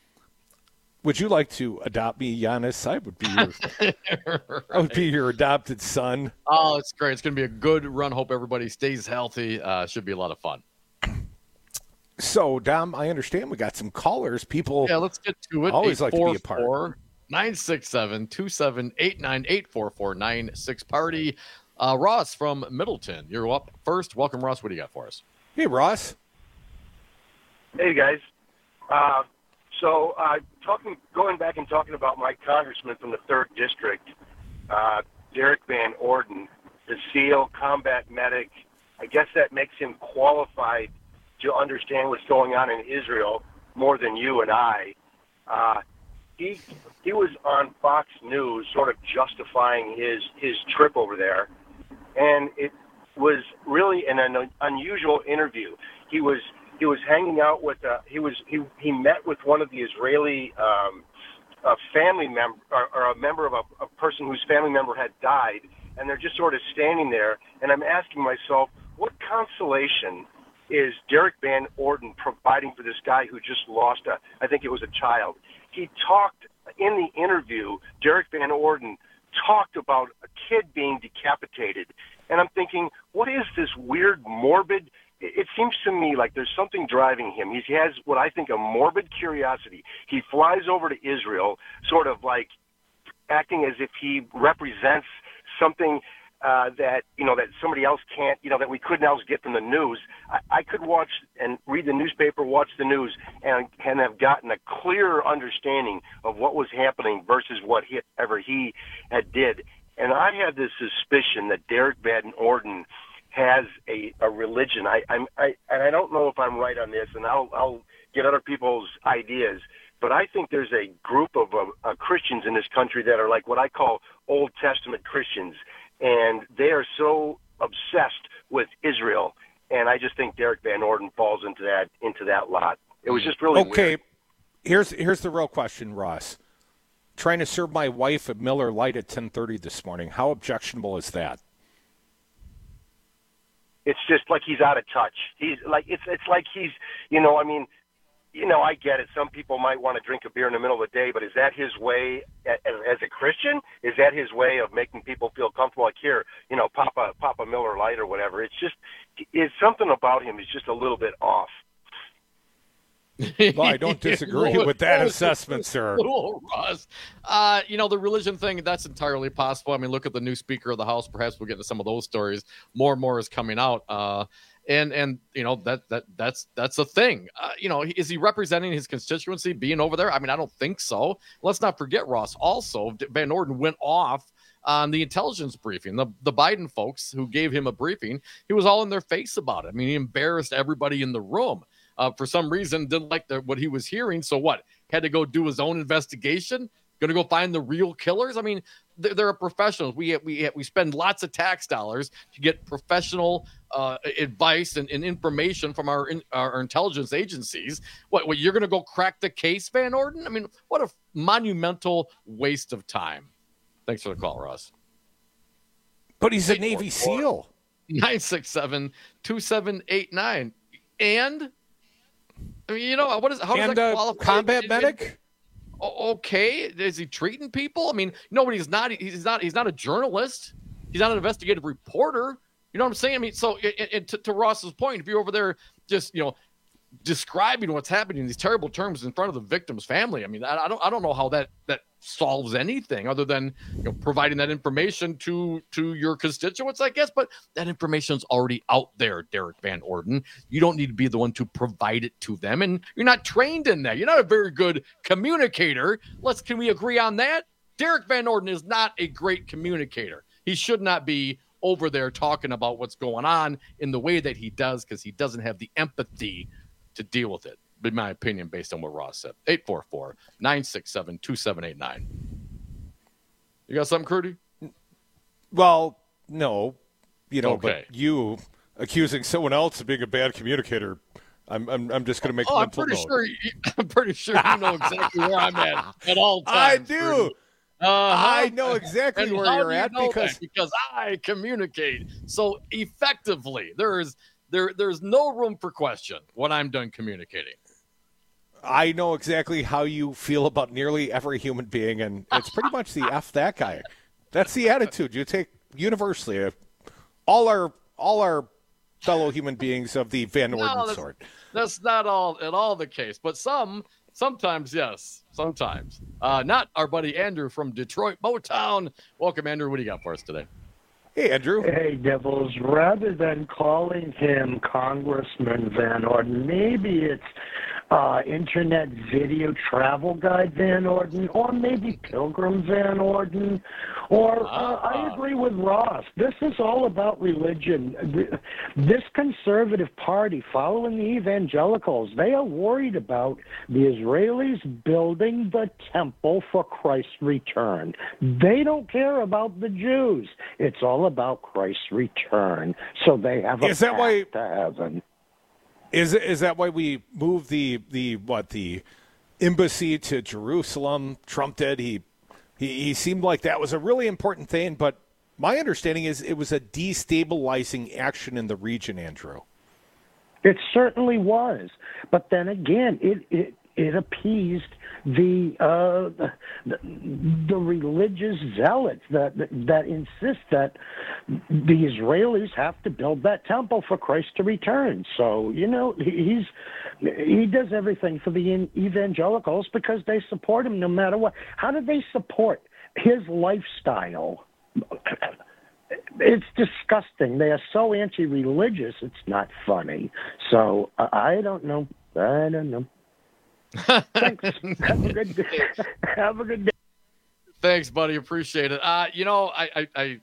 Would you like to adopt me, Giannis? I would be your, right. I would be your adopted son. Oh, it's great. It's going to be a good run. Hope everybody stays healthy. Uh, should be a lot of fun. So, Dom, I understand we got some callers. People Yeah, let's get to it. always like to be a part. nine six seven, two seven eight nine, eight four four nine six party. Uh, Ross from Middleton, you're up first. Welcome, Ross. What do you got for us? Hey, Ross. Hey, guys. Uh, so, uh, talking, going back and talking about my congressman from the third District, uh, Derek Van Orden, the SEAL combat medic, I guess that makes him qualified to understand what's going on in Israel more than you and I. Uh, he he was on Fox News sort of justifying his, his trip over there, and it was really an, an unusual interview. He was he was hanging out with uh, he was he he met with one of the Israeli um, a family member or, or a member of a, a person whose family member had died, and they're just sort of standing there. And I'm asking myself, what consolation is Derek Van Orden providing for this guy who just lost a, I think it was a child? He talked in the interview, Derek Van Orden talked about a kid being decapitated. And I'm thinking, what is this weird, morbid, it seems to me like there's something driving him. He has what I think a morbid curiosity. He flies over to Israel, sort of like acting as if he represents something Uh, that, you know, that somebody else can't, you know, that we couldn't else get from the news. I, I could watch and read the newspaper, watch the news, and, and have gotten a clearer understanding of what was happening versus what he, ever he had did. And I have this suspicion that Derek Van Orden has a, a religion. I, I'm, I, and I don't know if I'm right on this, and I'll, I'll get other people's ideas. But I think there's a group of uh, uh, Christians in this country that are like what I call Old Testament Christians. And they are so obsessed with Israel, and I just think Derek Van Orden falls into that into that lot. It was just really okay. weird. Here's here's the real question, Ross. trying to serve my wife a Miller Lite at ten thirty this morning. How objectionable is that? It's just like he's out of touch. He's like it's it's like he's you know I mean, you know I get it. Some people might want to drink a beer in the middle of the day, but is that his way as, as a Christian? Is that his way of making people feel comfortable? Like here, you know, pop a pop a Miller Lite or whatever. It's just it's something about him is just a little bit off. Well, I don't disagree with that assessment, sir. Russ. Uh, you know, the religion thing, that's entirely possible. I mean, look at the new Speaker of the House. Perhaps we'll get into some of those stories. More and more is coming out. Uh, and, and you know, that that that's that's a thing. Uh, you know, is he representing his constituency being over there? I mean, I don't think so. Let's not forget, Ross, also, Van Orden went off on the intelligence briefing. The, the Biden folks who gave him a briefing, he was all in their face about it. I mean, he embarrassed everybody in the room. Uh, for some reason, didn't like the, what he was hearing. So what? Had to go do his own investigation? Going to go find the real killers? I mean, they're, they're professionals. We we we spend lots of tax dollars to get professional uh, advice and, and information from our, in, our intelligence agencies. What, what, you're going to go crack the case, Van Orden? I mean, what a monumental waste of time. Thanks for the call, Ross. But he's a Navy SEAL. nine six seven, two seven eight nine. And... I mean, you know, what is how does and, that uh, qualify? Combat it, medic? It, okay, is he treating people? I mean, nobody's not. He's not. He's not a journalist. He's not an investigative reporter. You know what I'm saying? I mean, so it, it, to, to Ross's point, if you're over there just you know describing what's happening in these terrible terms in front of the victim's family, I mean, I, I don't. I don't know how that that solves anything other than you know providing that information to to your constituents, I guess. But that information's already out there, Derek Van Orden. You don't need to be the one to provide it to them, and you're not trained in that. You're not a very good communicator. Let's can we agree on that? Derek Van Orden is not a great communicator. He should not be over there talking about what's going on in the way that he does because he doesn't have the empathy to deal with it. In my opinion, based on what Ross said. eight four four, nine six seven, two seven eight nine. You got something, Crudy? Well, no. You know, okay. But you accusing someone else of being a bad communicator, I'm I'm, I'm just going to make oh, a I'm mental pretty note. Sure you, I'm pretty sure you know exactly where I'm at at all times. I do. Uh-huh. I know exactly and where how you're do you at know because that? because I communicate so effectively. There is there there's no room for question when I'm done communicating. I know exactly how you feel about nearly every human being, and it's pretty much the F that guy. That's the attitude you take universally. All our all our fellow human beings of the Van Orden no, that's, sort. That's not all at all the case, but some sometimes yes, sometimes. Uh, not our buddy Andrew from Detroit Motown. Welcome, Andrew. What do you got for us today? Hey, Andrew. Hey, Devils. Rather than calling him Congressman Van Orden, maybe it's uh, Internet Video Travel Guide Van Orden, or maybe Pilgrim Van Orden, or uh, I agree with Ross. This is all about religion. This conservative party, following the evangelicals, they are worried about the Israelis building the temple for Christ's return. They don't care about the Jews. It's all about Christ's return, so they have a is that path why, to heaven. Is is that why we moved the the what the embassy to Jerusalem? Trump did. He he he seemed like that was a really important thing, but my understanding is it was a destabilizing action in the region, Andrew. It certainly was, but then again, it it. It appeased the, uh, the the religious zealots that, that that insist that the Israelis have to build that temple for Christ to return. So you know he's he does everything for the evangelicals because they support him no matter what. How do they support his lifestyle? It's disgusting. They are so anti-religious. It's not funny. So uh, I don't know. I don't know. Thanks. Have a good day. Have a good day. Thanks, buddy. Appreciate it. Uh, you know, I I I,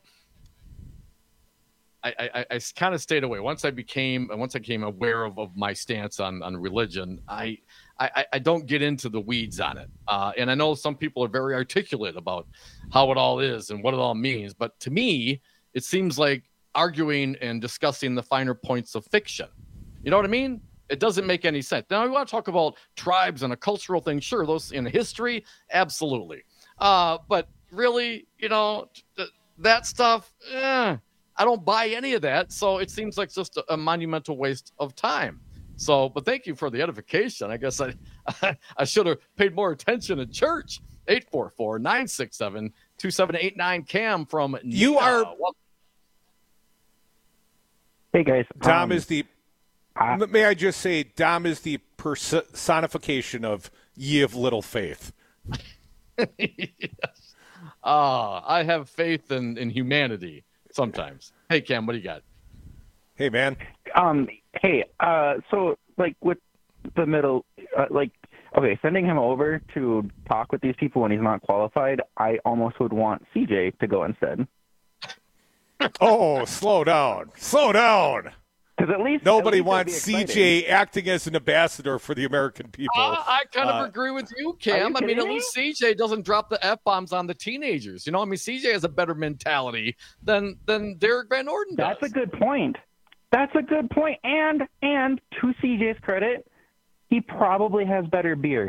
I, I, I kind of stayed away once I became once I became aware of, of my stance on, on religion. I, I I don't get into the weeds on it. Uh, and I know some people are very articulate about how it all is and what it all means. But to me, it seems like arguing and discussing the finer points of fiction. You know what I mean? It doesn't make any sense. Now, we want to talk about tribes and a cultural thing. Sure, those in history, absolutely. Uh, but really, you know, th- that stuff, eh, I don't buy any of that. So it seems like just a, a monumental waste of time. So, but thank you for the edification. I guess I I, I should have paid more attention in church. eight four four, nine six seven, two seven eight nine Cam from You Nina. are. Well, Hey guys, Dom um, is the. I, may I just say, Dom is the personification of ye of little faith. yes. Uh, I have faith in, in humanity sometimes. Hey, Cam, what do you got? Hey, man. Um, hey, uh, so like with the middle, uh, like, okay, sending him over to talk with these people when he's not qualified, I almost would want C J to go instead. Oh, slow down, slow down. Because at least nobody at least wants C J acting as an ambassador for the American people. Uh, I kind of uh, agree with you, Cam. you I mean, at me? least C J doesn't drop the F bombs on the teenagers. You know, I mean, C J has a better mentality than than Derek Van Orden does. That's a good point. That's a good point. And and to C J's credit, he probably has better beer.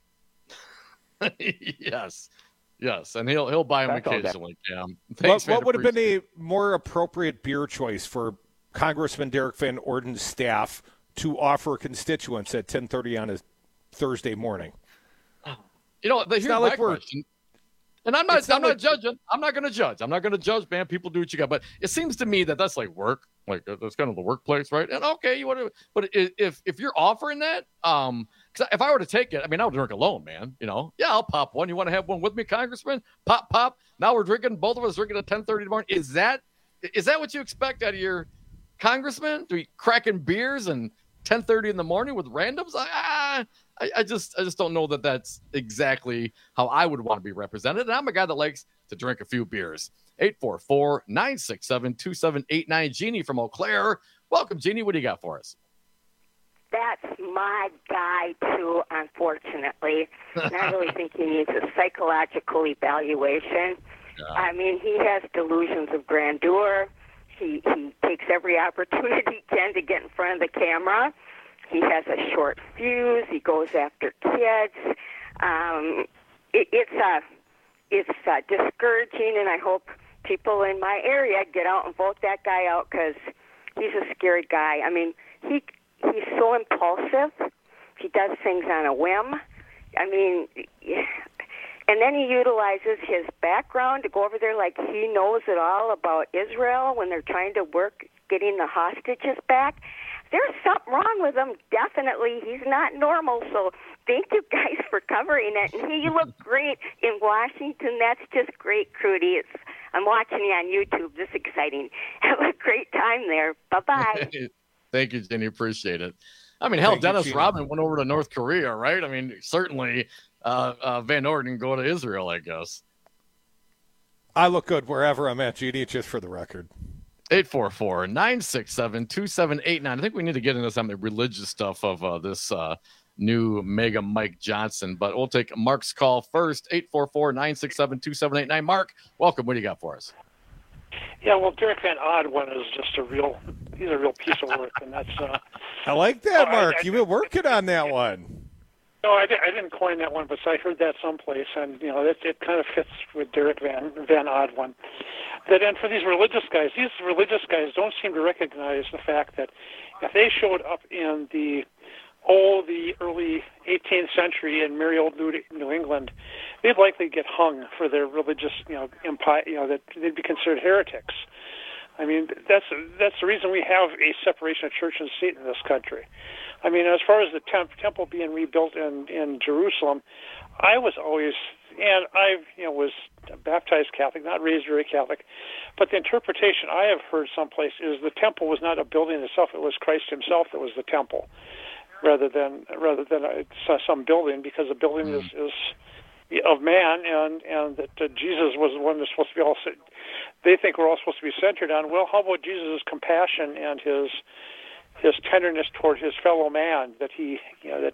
yes, yes, and he'll he'll buy them That's all occasionally, Cam. What, Thanks, man, what would have been appreciate a more appropriate beer choice for Congressman Derek Van Orden's staff to offer constituents at ten thirty on a Thursday morning? You know, here's not my like we're- question. And I'm not, It's not I'm not like- judging. I'm not going to judge. I'm not going to judge, man. People do what you got. But it seems to me that that's like work. Like that's kind of the workplace, right? And okay, you want to, but i- if if you're offering that, um, because if I were to take it, I mean, I would drink alone, man. You know, yeah, I'll pop one. You want to have one with me, Congressman? Pop, pop. Now we're drinking. Both of us drinking at ten thirty tomorrow. Is that is that what you expect out of your congressman? To be cracking beers and ten thirty in the morning with randoms? I, I, I just I just don't know that that's exactly how I would want to be represented. And I'm a guy that likes to drink a few beers. eight four four, nine six seven, two seven eight nine. Jeannie from Eau Claire. Welcome, Jeannie. What do you got for us? That's my guy, too, unfortunately. And I really think he needs a psychological evaluation. Yeah. I mean, he has delusions of grandeur. He, he takes every opportunity he can to get in front of the camera. He has a short fuse. He goes after kids. Um, it, it's uh, it's uh, discouraging, and I hope people in my area get out and vote that guy out because he's a scary guy. I mean, he he's so impulsive. He does things on a whim. I mean, and then he utilizes his background to go over there like he knows it all about Israel when they're trying to work getting the hostages back. There's something wrong with him, definitely. He's not normal, so thank you guys for covering it. And hey, you look great in Washington. That's just great, Crudy. It's, I'm watching you on YouTube. This is exciting. Have a great time there. Bye-bye. Thank you, Jenny. Appreciate it. I mean, hell, Thank you, Dennis Jeannie. Rodman went over to North Korea, right? I mean, certainly uh, uh, Van Orden go to Israel, I guess. I look good wherever I'm at, G D, just for the record. eight four four, nine six seven, two seven eight nine. I think we need to get into some of the religious stuff of uh, this uh, new Mega Mike Johnson, but we'll take Mark's call first. eight four four, nine six seven, two seven eight nine. Mark, welcome. What do you got for us? Yeah, well, Derek Van Odd is just a real, he's a real piece of work, and that's. Uh, I like that, oh, Mark. I, I, You've been working on that one. No, I, did, I didn't coin that one, but I heard that someplace, and you know, it, it kind of fits with Derek Van Van Odd one. That and for these religious guys, these religious guys don't seem to recognize the fact that if they showed up in the oh, the early eighteenth century in merry old New, New England, they'd likely get hung for their religious, you know, impi- you know, that they'd be considered heretics. I mean, that's that's the reason we have a separation of church and state in this country. I mean, as far as the temp- temple being rebuilt in, in Jerusalem, I was always, and I you know was baptized Catholic, not raised very Catholic, but the interpretation I have heard someplace is the temple was not a building itself; it was Christ Himself that was the temple, rather than rather than a, some building, because the building mm. is, is of man, and and that uh, Jesus was the one that's supposed to be all. They think we're all supposed to be centered on. Well, how about Jesus' compassion and his his tenderness toward his fellow man, that he, you know, that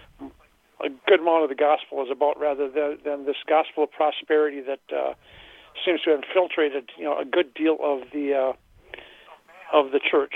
a good amount of the gospel is about, rather than, than this gospel of prosperity that uh, seems to have infiltrated, you know, a good deal of the uh, of the church.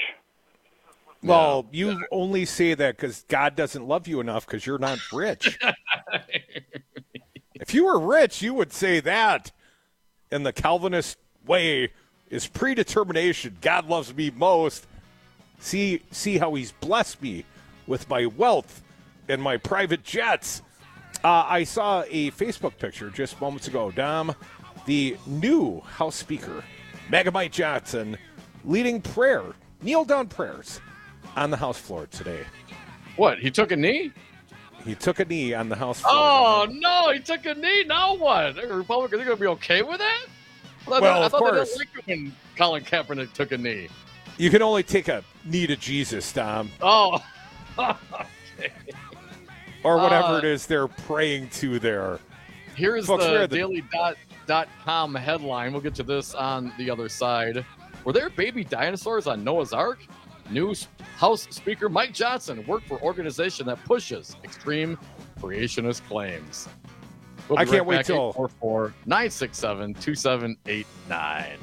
Well, you only say that because God doesn't love you enough because you're not rich. If you were rich, you would say that in the Calvinist way is predetermination. God loves me most. See, see how he's blessed me with my wealth and my private jets. Uh, I saw a Facebook picture just moments ago, Dom. The new House Speaker, Megamite Johnson, leading prayer, kneel-down prayers on the House floor today. What, he took a knee? He took a knee on the House floor. Oh, no, he took a knee. Now what? The Republicans are going to be okay with that? I thought, Well, I of thought they course. didn't like it when Colin Kaepernick took a knee. You can only take a knee to Jesus, Dom. Oh, okay. Or whatever Uh, it is they're praying to there. Here's Folks, the, we're the daily dot, dot com headline. We'll get to this on the other side. Were there baby dinosaurs on Noah's Ark? New House Speaker Mike Johnson worked for organization that pushes extreme creationist claims. We'll be I can't right wait back, till- eight four four, nine six seven, two seven eight nine.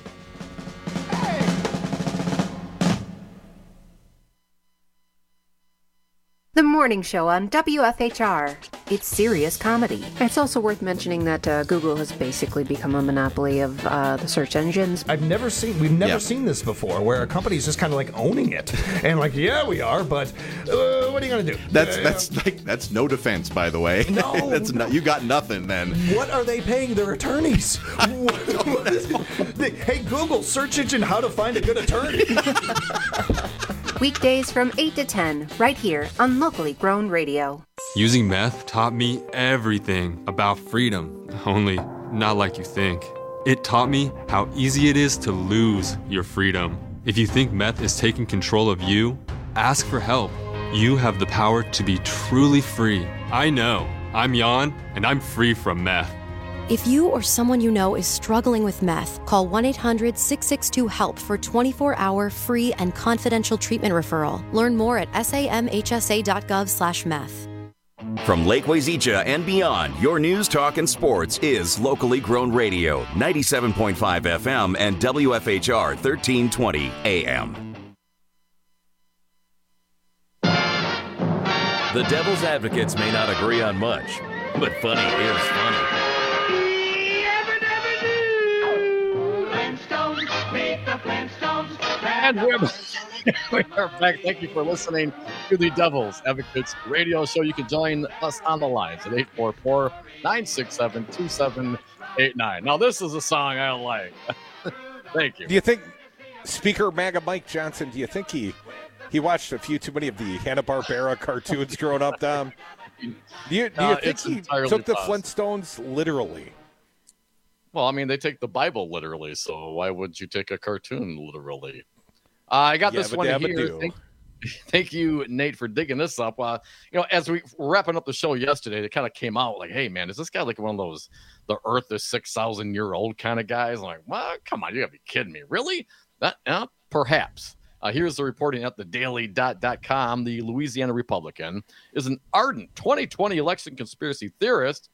The morning show on W F H R. It's serious comedy. It's also worth mentioning that uh, Google has basically become a monopoly of uh, the search engines. I've never seen, we've never Yeah. seen this before, where a company's just kind of like owning it. And like, yeah, we are, but uh, what are you going to do? That's Uh, that's like that's no defense, by the way. No. that's not, you got nothing then. What are they paying their attorneys? What- what is- they- hey, Google, search engine, how to find a good attorney. Weekdays from eight to ten, right here on Locally Grown Radio. Using meth taught me everything about freedom, only not like you think. It taught me how easy it is to lose your freedom. If you think meth is taking control of you, ask for help. You have the power to be truly free. I know. I'm Jan, and I'm free from meth. If you or someone you know is struggling with meth, call one eight hundred, six six two, HELP for twenty-four hour free and confidential treatment referral. Learn more at samhsa.gov slash meth. From Lake Wazeecha and beyond, your news, talk, and sports is Locally Grown Radio, ninety-seven point five F M and W F H R thirteen twenty A M. The Devil's Advocates may not agree on much, but funny is funny. And we're, we are back. Thank you for listening to the Devil's Advocates radio show. You can join us on the lines at eight four four, nine six seven, two seven eight nine. Now, this is a song I like. Thank you. Do you think Speaker MAGA Mike Johnson, do you think he he watched a few too many of the Hanna-Barbera cartoons growing up, Dom? Do you, do you Uh, think it's he entirely took the possible. Flintstones literally? Well, I mean, they take the Bible literally, so why would you take a cartoon literally? Uh, I got this Yabba one dabba here. do. Thank, thank you, Nate, for digging this up. Uh, you know, as we were wrapping up the show yesterday, it kind of came out like, hey, man, is this guy like one of those, the earth is six thousand year old kind of guys? I'm like, well, come on, you gotta be kidding me. Really? That, uh, perhaps. Uh, here's the reporting at the daily dot com. The Louisiana Republican is an ardent twenty twenty election conspiracy theorist,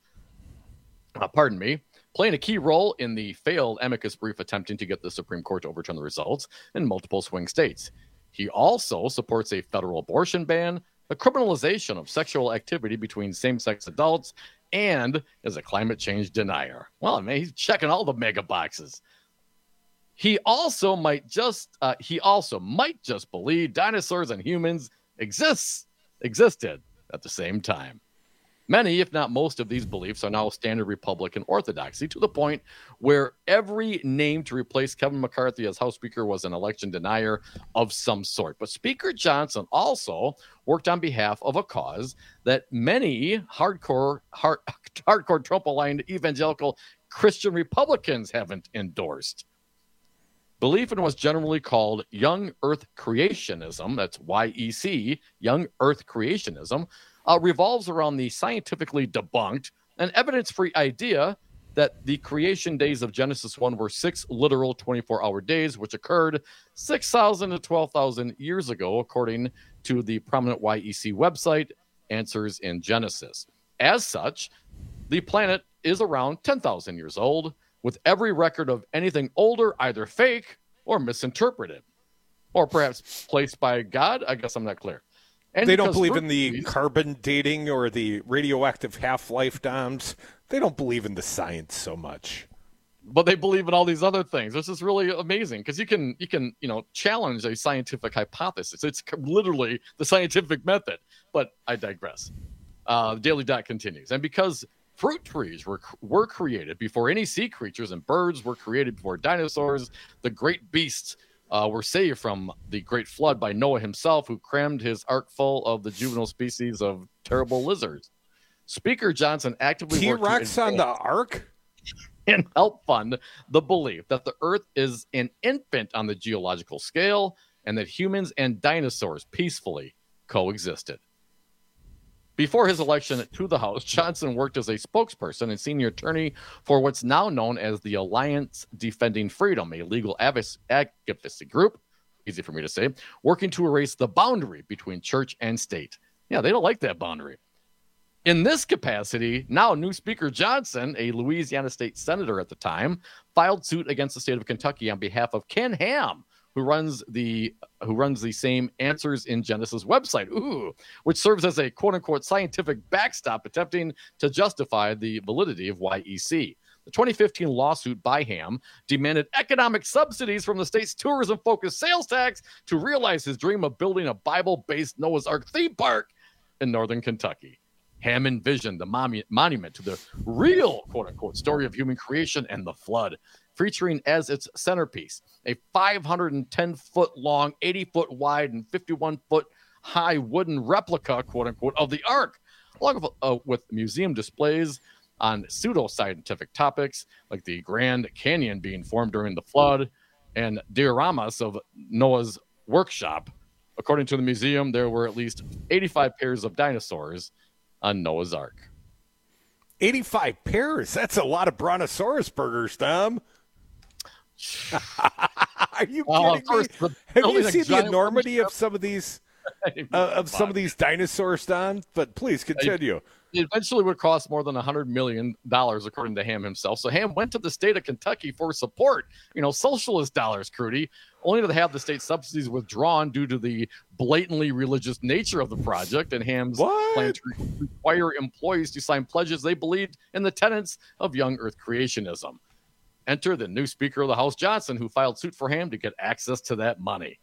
uh, pardon me, playing a key role in the failed amicus brief attempting to get the Supreme Court to overturn the results in multiple swing states. He also supports a federal abortion ban, a criminalization of sexual activity between same-sex adults, and is a climate change denier. Well, I mean, he's checking all the mega boxes. He also might just uh, he also might just believe dinosaurs and humans exists existed at the same time. Many, if not most, of these beliefs are now standard Republican orthodoxy, to the point where every name to replace Kevin McCarthy as House Speaker was an election denier of some sort. But Speaker Johnson also worked on behalf of a cause that many hardcore, hard, hardcore Trump-aligned evangelical Christian Republicans haven't endorsed. Belief in what's generally called Young Earth Creationism, that's Y E C, Young Earth Creationism, Uh, revolves around the scientifically debunked and evidence-free idea that the creation days of Genesis one were six literal twenty-four hour days, which occurred six thousand to twelve thousand years ago, according to the prominent Y E C website, Answers in Genesis. As such, the planet is around ten thousand years old, with every record of anything older either fake or misinterpreted, or perhaps placed by God. I guess I'm not clear. And they don't because believe fruit in the trees- carbon dating or the radioactive half-life, Doms. They don't believe in the science so much. but they believe in all these other things. This is really amazing because you can you can you know challenge a scientific hypothesis. It's c- literally the scientific method. But I digress. Uh, the Daily Dot continues, and because fruit trees were were created before any sea creatures, and birds were created before dinosaurs, the great beasts uh, were saved from the great flood by Noah himself, who crammed his ark full of the juvenile species of terrible lizards. Speaker Johnson actively T-Rex on the ark and help fund the belief that the Earth is an infant on the geological scale and that humans and dinosaurs peacefully coexisted. Before his election to the House, Johnson worked as a spokesperson and senior attorney for what's now known as the Alliance Defending Freedom, a legal advocacy group, easy for me to say, working to erase the boundary between church and state. Yeah, they don't like that boundary. In this capacity, now new Speaker Johnson, a Louisiana state senator at the time, filed suit against the state of Kentucky on behalf of Ken Ham, who runs the who runs the same Answers in Genesis website, ooh, which serves as a quote-unquote scientific backstop attempting to justify the validity of Y E C. The twenty fifteen lawsuit by Ham demanded economic subsidies from the state's tourism-focused sales tax to realize his dream of building a Bible-based Noah's Ark theme park in northern Kentucky. Ham envisioned the monu- monument to the real, quote-unquote, story of human creation and the flood, featuring as its centerpiece a five hundred ten foot long, eighty foot wide, and fifty-one foot high wooden replica, quote-unquote, of the Ark, along with, uh, with museum displays on pseudo-scientific topics like the Grand Canyon being formed during the flood and dioramas of Noah's workshop. According to the museum, there were at least eighty-five pairs of dinosaurs on Noah's Ark. eighty-five pairs. That's a lot of Brontosaurus burgers, Tom. Are you Well, kidding of course, me? the- Have you building a seen the giant enormity of some of these uh, of some of these dinosaurs, Don? But please continue. It eventually would cost more than one hundred million dollars, according to Ham himself. So Ham went to the state of Kentucky for support, you know, socialist dollars, Crudy, only to have the state subsidies withdrawn due to the blatantly religious nature of the project and Ham's plan to require employees to sign pledges they believed in the tenets of young earth creationism. Enter the new Speaker of the House, Johnson, who filed suit for Ham to get access to that money.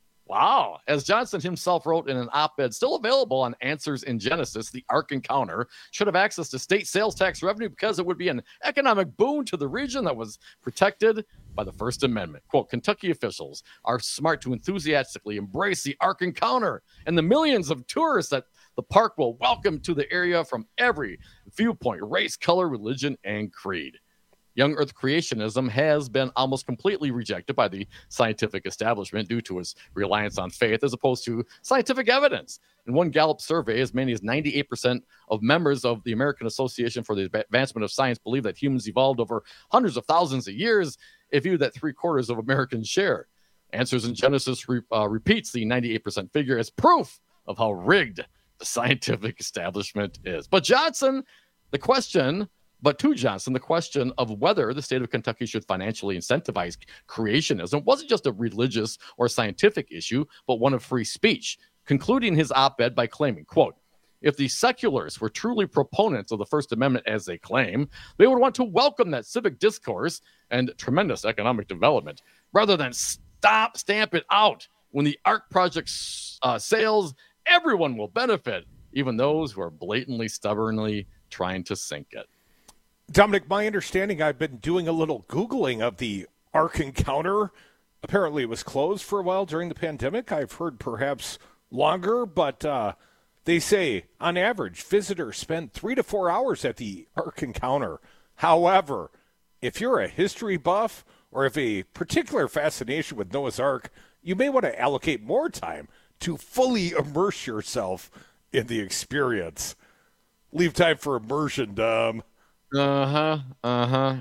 Wow. As Johnson himself wrote in an op-ed still available on Answers in Genesis, the Ark Encounter should have access to state sales tax revenue because it would be an economic boon to the region that was protected by the First Amendment. Quote, Kentucky officials are smart to enthusiastically embrace the Ark Encounter and the millions of tourists that the park will welcome to the area from every viewpoint, race, color, religion, and creed. Young Earth creationism has been almost completely rejected by the scientific establishment due to its reliance on faith as opposed to scientific evidence. In one Gallup survey, as many as ninety-eight percent of members of the American Association for the Advancement of Science believe that humans evolved over hundreds of thousands of years, a view that three quarters of Americans share. Answers in Genesis re- uh, repeats the ninety-eight percent figure as proof of how rigged the scientific establishment is. But Johnson, the question... But to Johnson, the question of whether the state of Kentucky should financially incentivize creationism wasn't just a religious or scientific issue, but one of free speech, concluding his op-ed by claiming, quote, if the seculars were truly proponents of the First Amendment as they claim, they would want to welcome that civic discourse and tremendous economic development, rather than stop, stamp it out. When the Ark Project uh, sails, everyone will benefit, even those who are blatantly, stubbornly trying to sink it. Dominic, my understanding, I've been doing a little Googling of the Ark Encounter. Apparently it was closed for a while during the pandemic. I've heard perhaps longer, but uh, they say on average visitors spend three to four hours at the Ark Encounter. However, if you're a history buff or have a particular fascination with Noah's Ark, you may want to allocate more time to fully immerse yourself in the experience. Leave time for immersion, Dom. Uh-huh, uh-huh.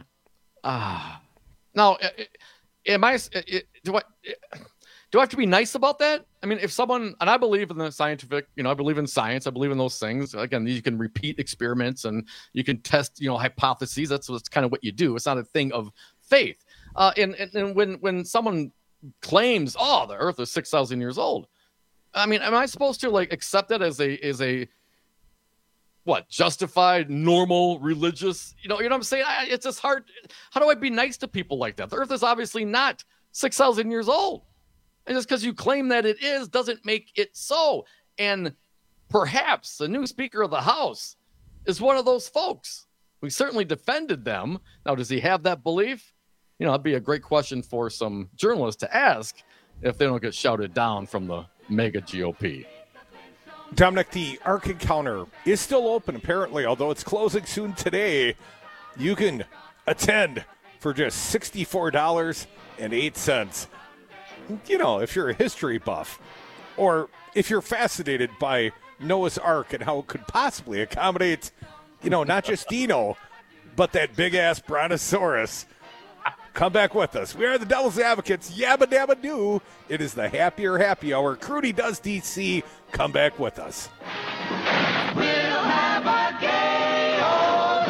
Ah. Now, am I, do I, do I have to be nice about that? I mean, if someone, and I believe in the scientific, you know, I believe in science, I believe in those things. Again, you can repeat experiments and you can test, you know, hypotheses. That's, that's kind of what you do. It's not a thing of faith. Uh, and, and, and when, when someone claims, oh, the earth is six thousand years old, I mean, am I supposed to like accept that as a as a what justified, normal, religious? You know, you know what I'm saying? I, it's just hard. How do I be nice to people like that? The Earth is obviously not six thousand years old, and just because you claim that it is doesn't make it so. And perhaps the new Speaker of the House is one of those folks. We certainly defended them. Now, does he have that belief? You know, that'd be a great question for some journalists to ask if they don't get shouted down from the mega G O P. Dominic, the Ark Encounter is still open, apparently, although it's closing soon today. You can attend for just sixty-four dollars and eight cents. You know, if you're a history buff, or if you're fascinated by Noah's Ark and how it could possibly accommodate, you know, not just Dino, but that big-ass brontosaurus. Come back with us. We are the Devil's Advocates. Yabba dabba doo. It is the Happier Happy Hour. Crudy Does D C. Come back with us. We'll have a gay old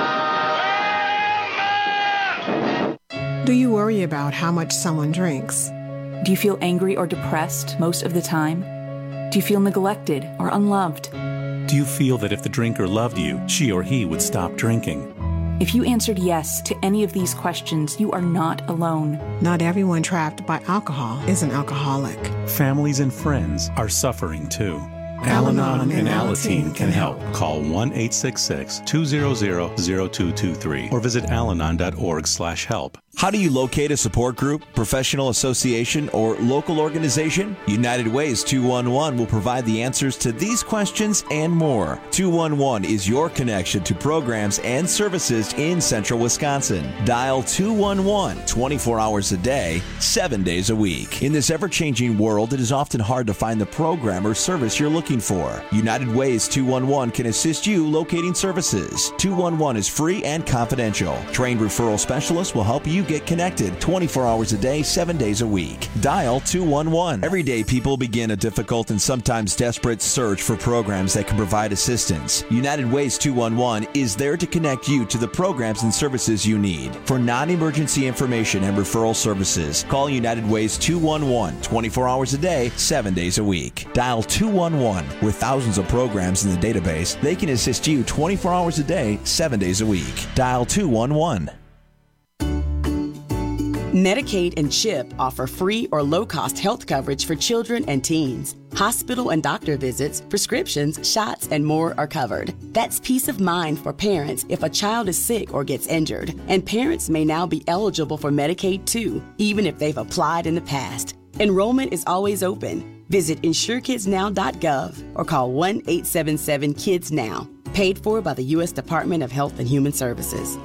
time. Do you worry about how much someone drinks? Do you feel angry or depressed most of the time? Do you feel neglected or unloved? Do you feel that if the drinker loved you, she or he would stop drinking? If you answered yes to any of these questions, you are not alone. Not everyone trapped by alcohol is an alcoholic. Families and friends are suffering too. Al-Anon and Alateen can help. Call one eight six six, two zero zero, zero two two three or visit alanon dot org slash help. How do you locate a support group, professional association, or local organization? United Ways two one one will provide the answers to these questions and more. two one one is your connection to programs and services in central Wisconsin. Dial two one one twenty-four hours a day, seven days a week. In this ever-changing world, it is often hard to find the program or service you're looking for. United Ways two one one can assist you locating services. two one one is free and confidential. Trained referral specialists will help you get connected twenty-four hours a day, seven days a week. Dial two one one. Every day, people begin a difficult and sometimes desperate search for programs that can provide assistance. United Ways two one one is there to connect you to the programs and services you need. For non-emergency information and referral services, call United Ways two one one twenty-four hours a day, seven days a week. Dial two one one. With thousands of programs in the database, they can assist you twenty-four hours a day, seven days a week. Dial two one one. Medicaid and CHIP offer free or low-cost health coverage for children and teens. Hospital and doctor visits, prescriptions, shots, and more are covered. That's peace of mind for parents if a child is sick or gets injured. And parents may now be eligible for Medicaid too, even if they've applied in the past. Enrollment is always open. Visit insure kids now dot gov or call one eight seven seven kids now. Paid for by the U S Department of Health and Human Services.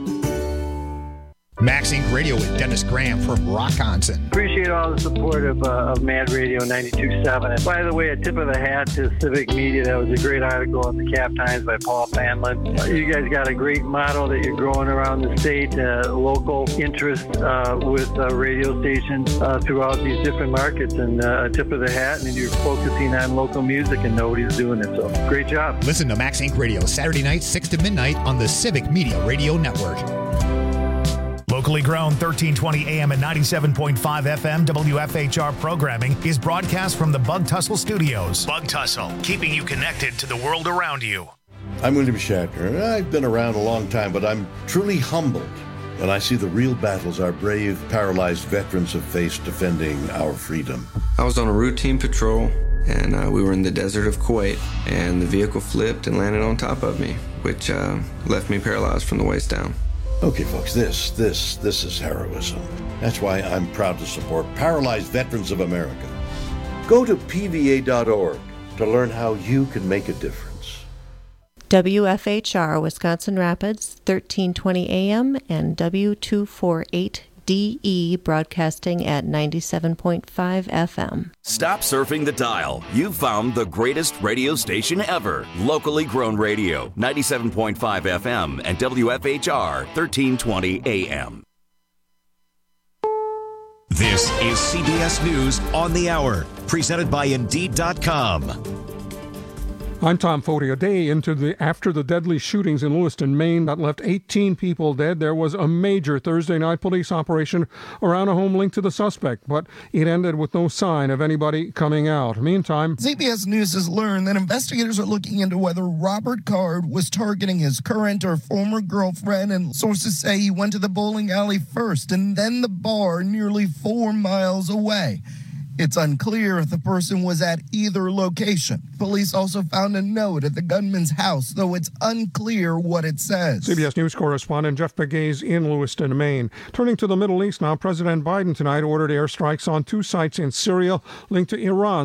Max Inc Radio with Dennis Graham from Rockonson. Appreciate all the support of, uh, of Mad Radio ninety-two point seven. And by the way, a tip of the hat to Civic Media. That was a great article in the Cap Times by Paul Fanlin. Uh, you guys got a great model that you're growing around the state, uh, local interest uh, with uh, radio stations uh, throughout these different markets. And uh, a tip of the hat, and you're focusing on local music, and nobody's doing it. So great job. Listen to Max Inc Radio Saturday night, six to midnight on the Civic Media Radio Network. Locally grown, thirteen twenty A M and ninety-seven point five F M W F H R programming is broadcast from the Bug Tussle Studios. Bug Tussle, keeping you connected to the world around you. I'm William Shatner. I've been around a long time, but I'm truly humbled when I see the real battles our brave, paralyzed veterans have faced defending our freedom. I was on a routine patrol, and uh, we were in the desert of Kuwait, and the vehicle flipped and landed on top of me, which uh, left me paralyzed from the waist down. Okay, folks, this, this, this is heroism. That's why I'm proud to support Paralyzed Veterans of America. Go to P V A dot org to learn how you can make a difference. W F H R, Wisconsin Rapids, thirteen twenty A M and W two forty-eight D E, broadcasting at ninety-seven point five F M. Stop surfing the dial. You've found the greatest radio station ever. Locally grown radio, ninety-seven point five F M and W F H R, thirteen twenty A M. This is C B S News on the Hour, presented by Indeed dot com. I'm Tom Foti. A day into the after the deadly shootings in Lewiston, Maine, that left eighteen people dead, there was a major Thursday night police operation around a home linked to the suspect, but it ended with no sign of anybody coming out. Meantime, C B S News has learned that investigators are looking into whether Robert Card was targeting his current or former girlfriend, and sources say he went to the bowling alley first and then the bar nearly four miles away. It's unclear if the person was at either location. Police also found a note at the gunman's house, though it's unclear what it says. C B S News correspondent Jeff Pegues in Lewiston, Maine. Turning to the Middle East now, President Biden tonight ordered airstrikes on two sites in Syria linked to Iran.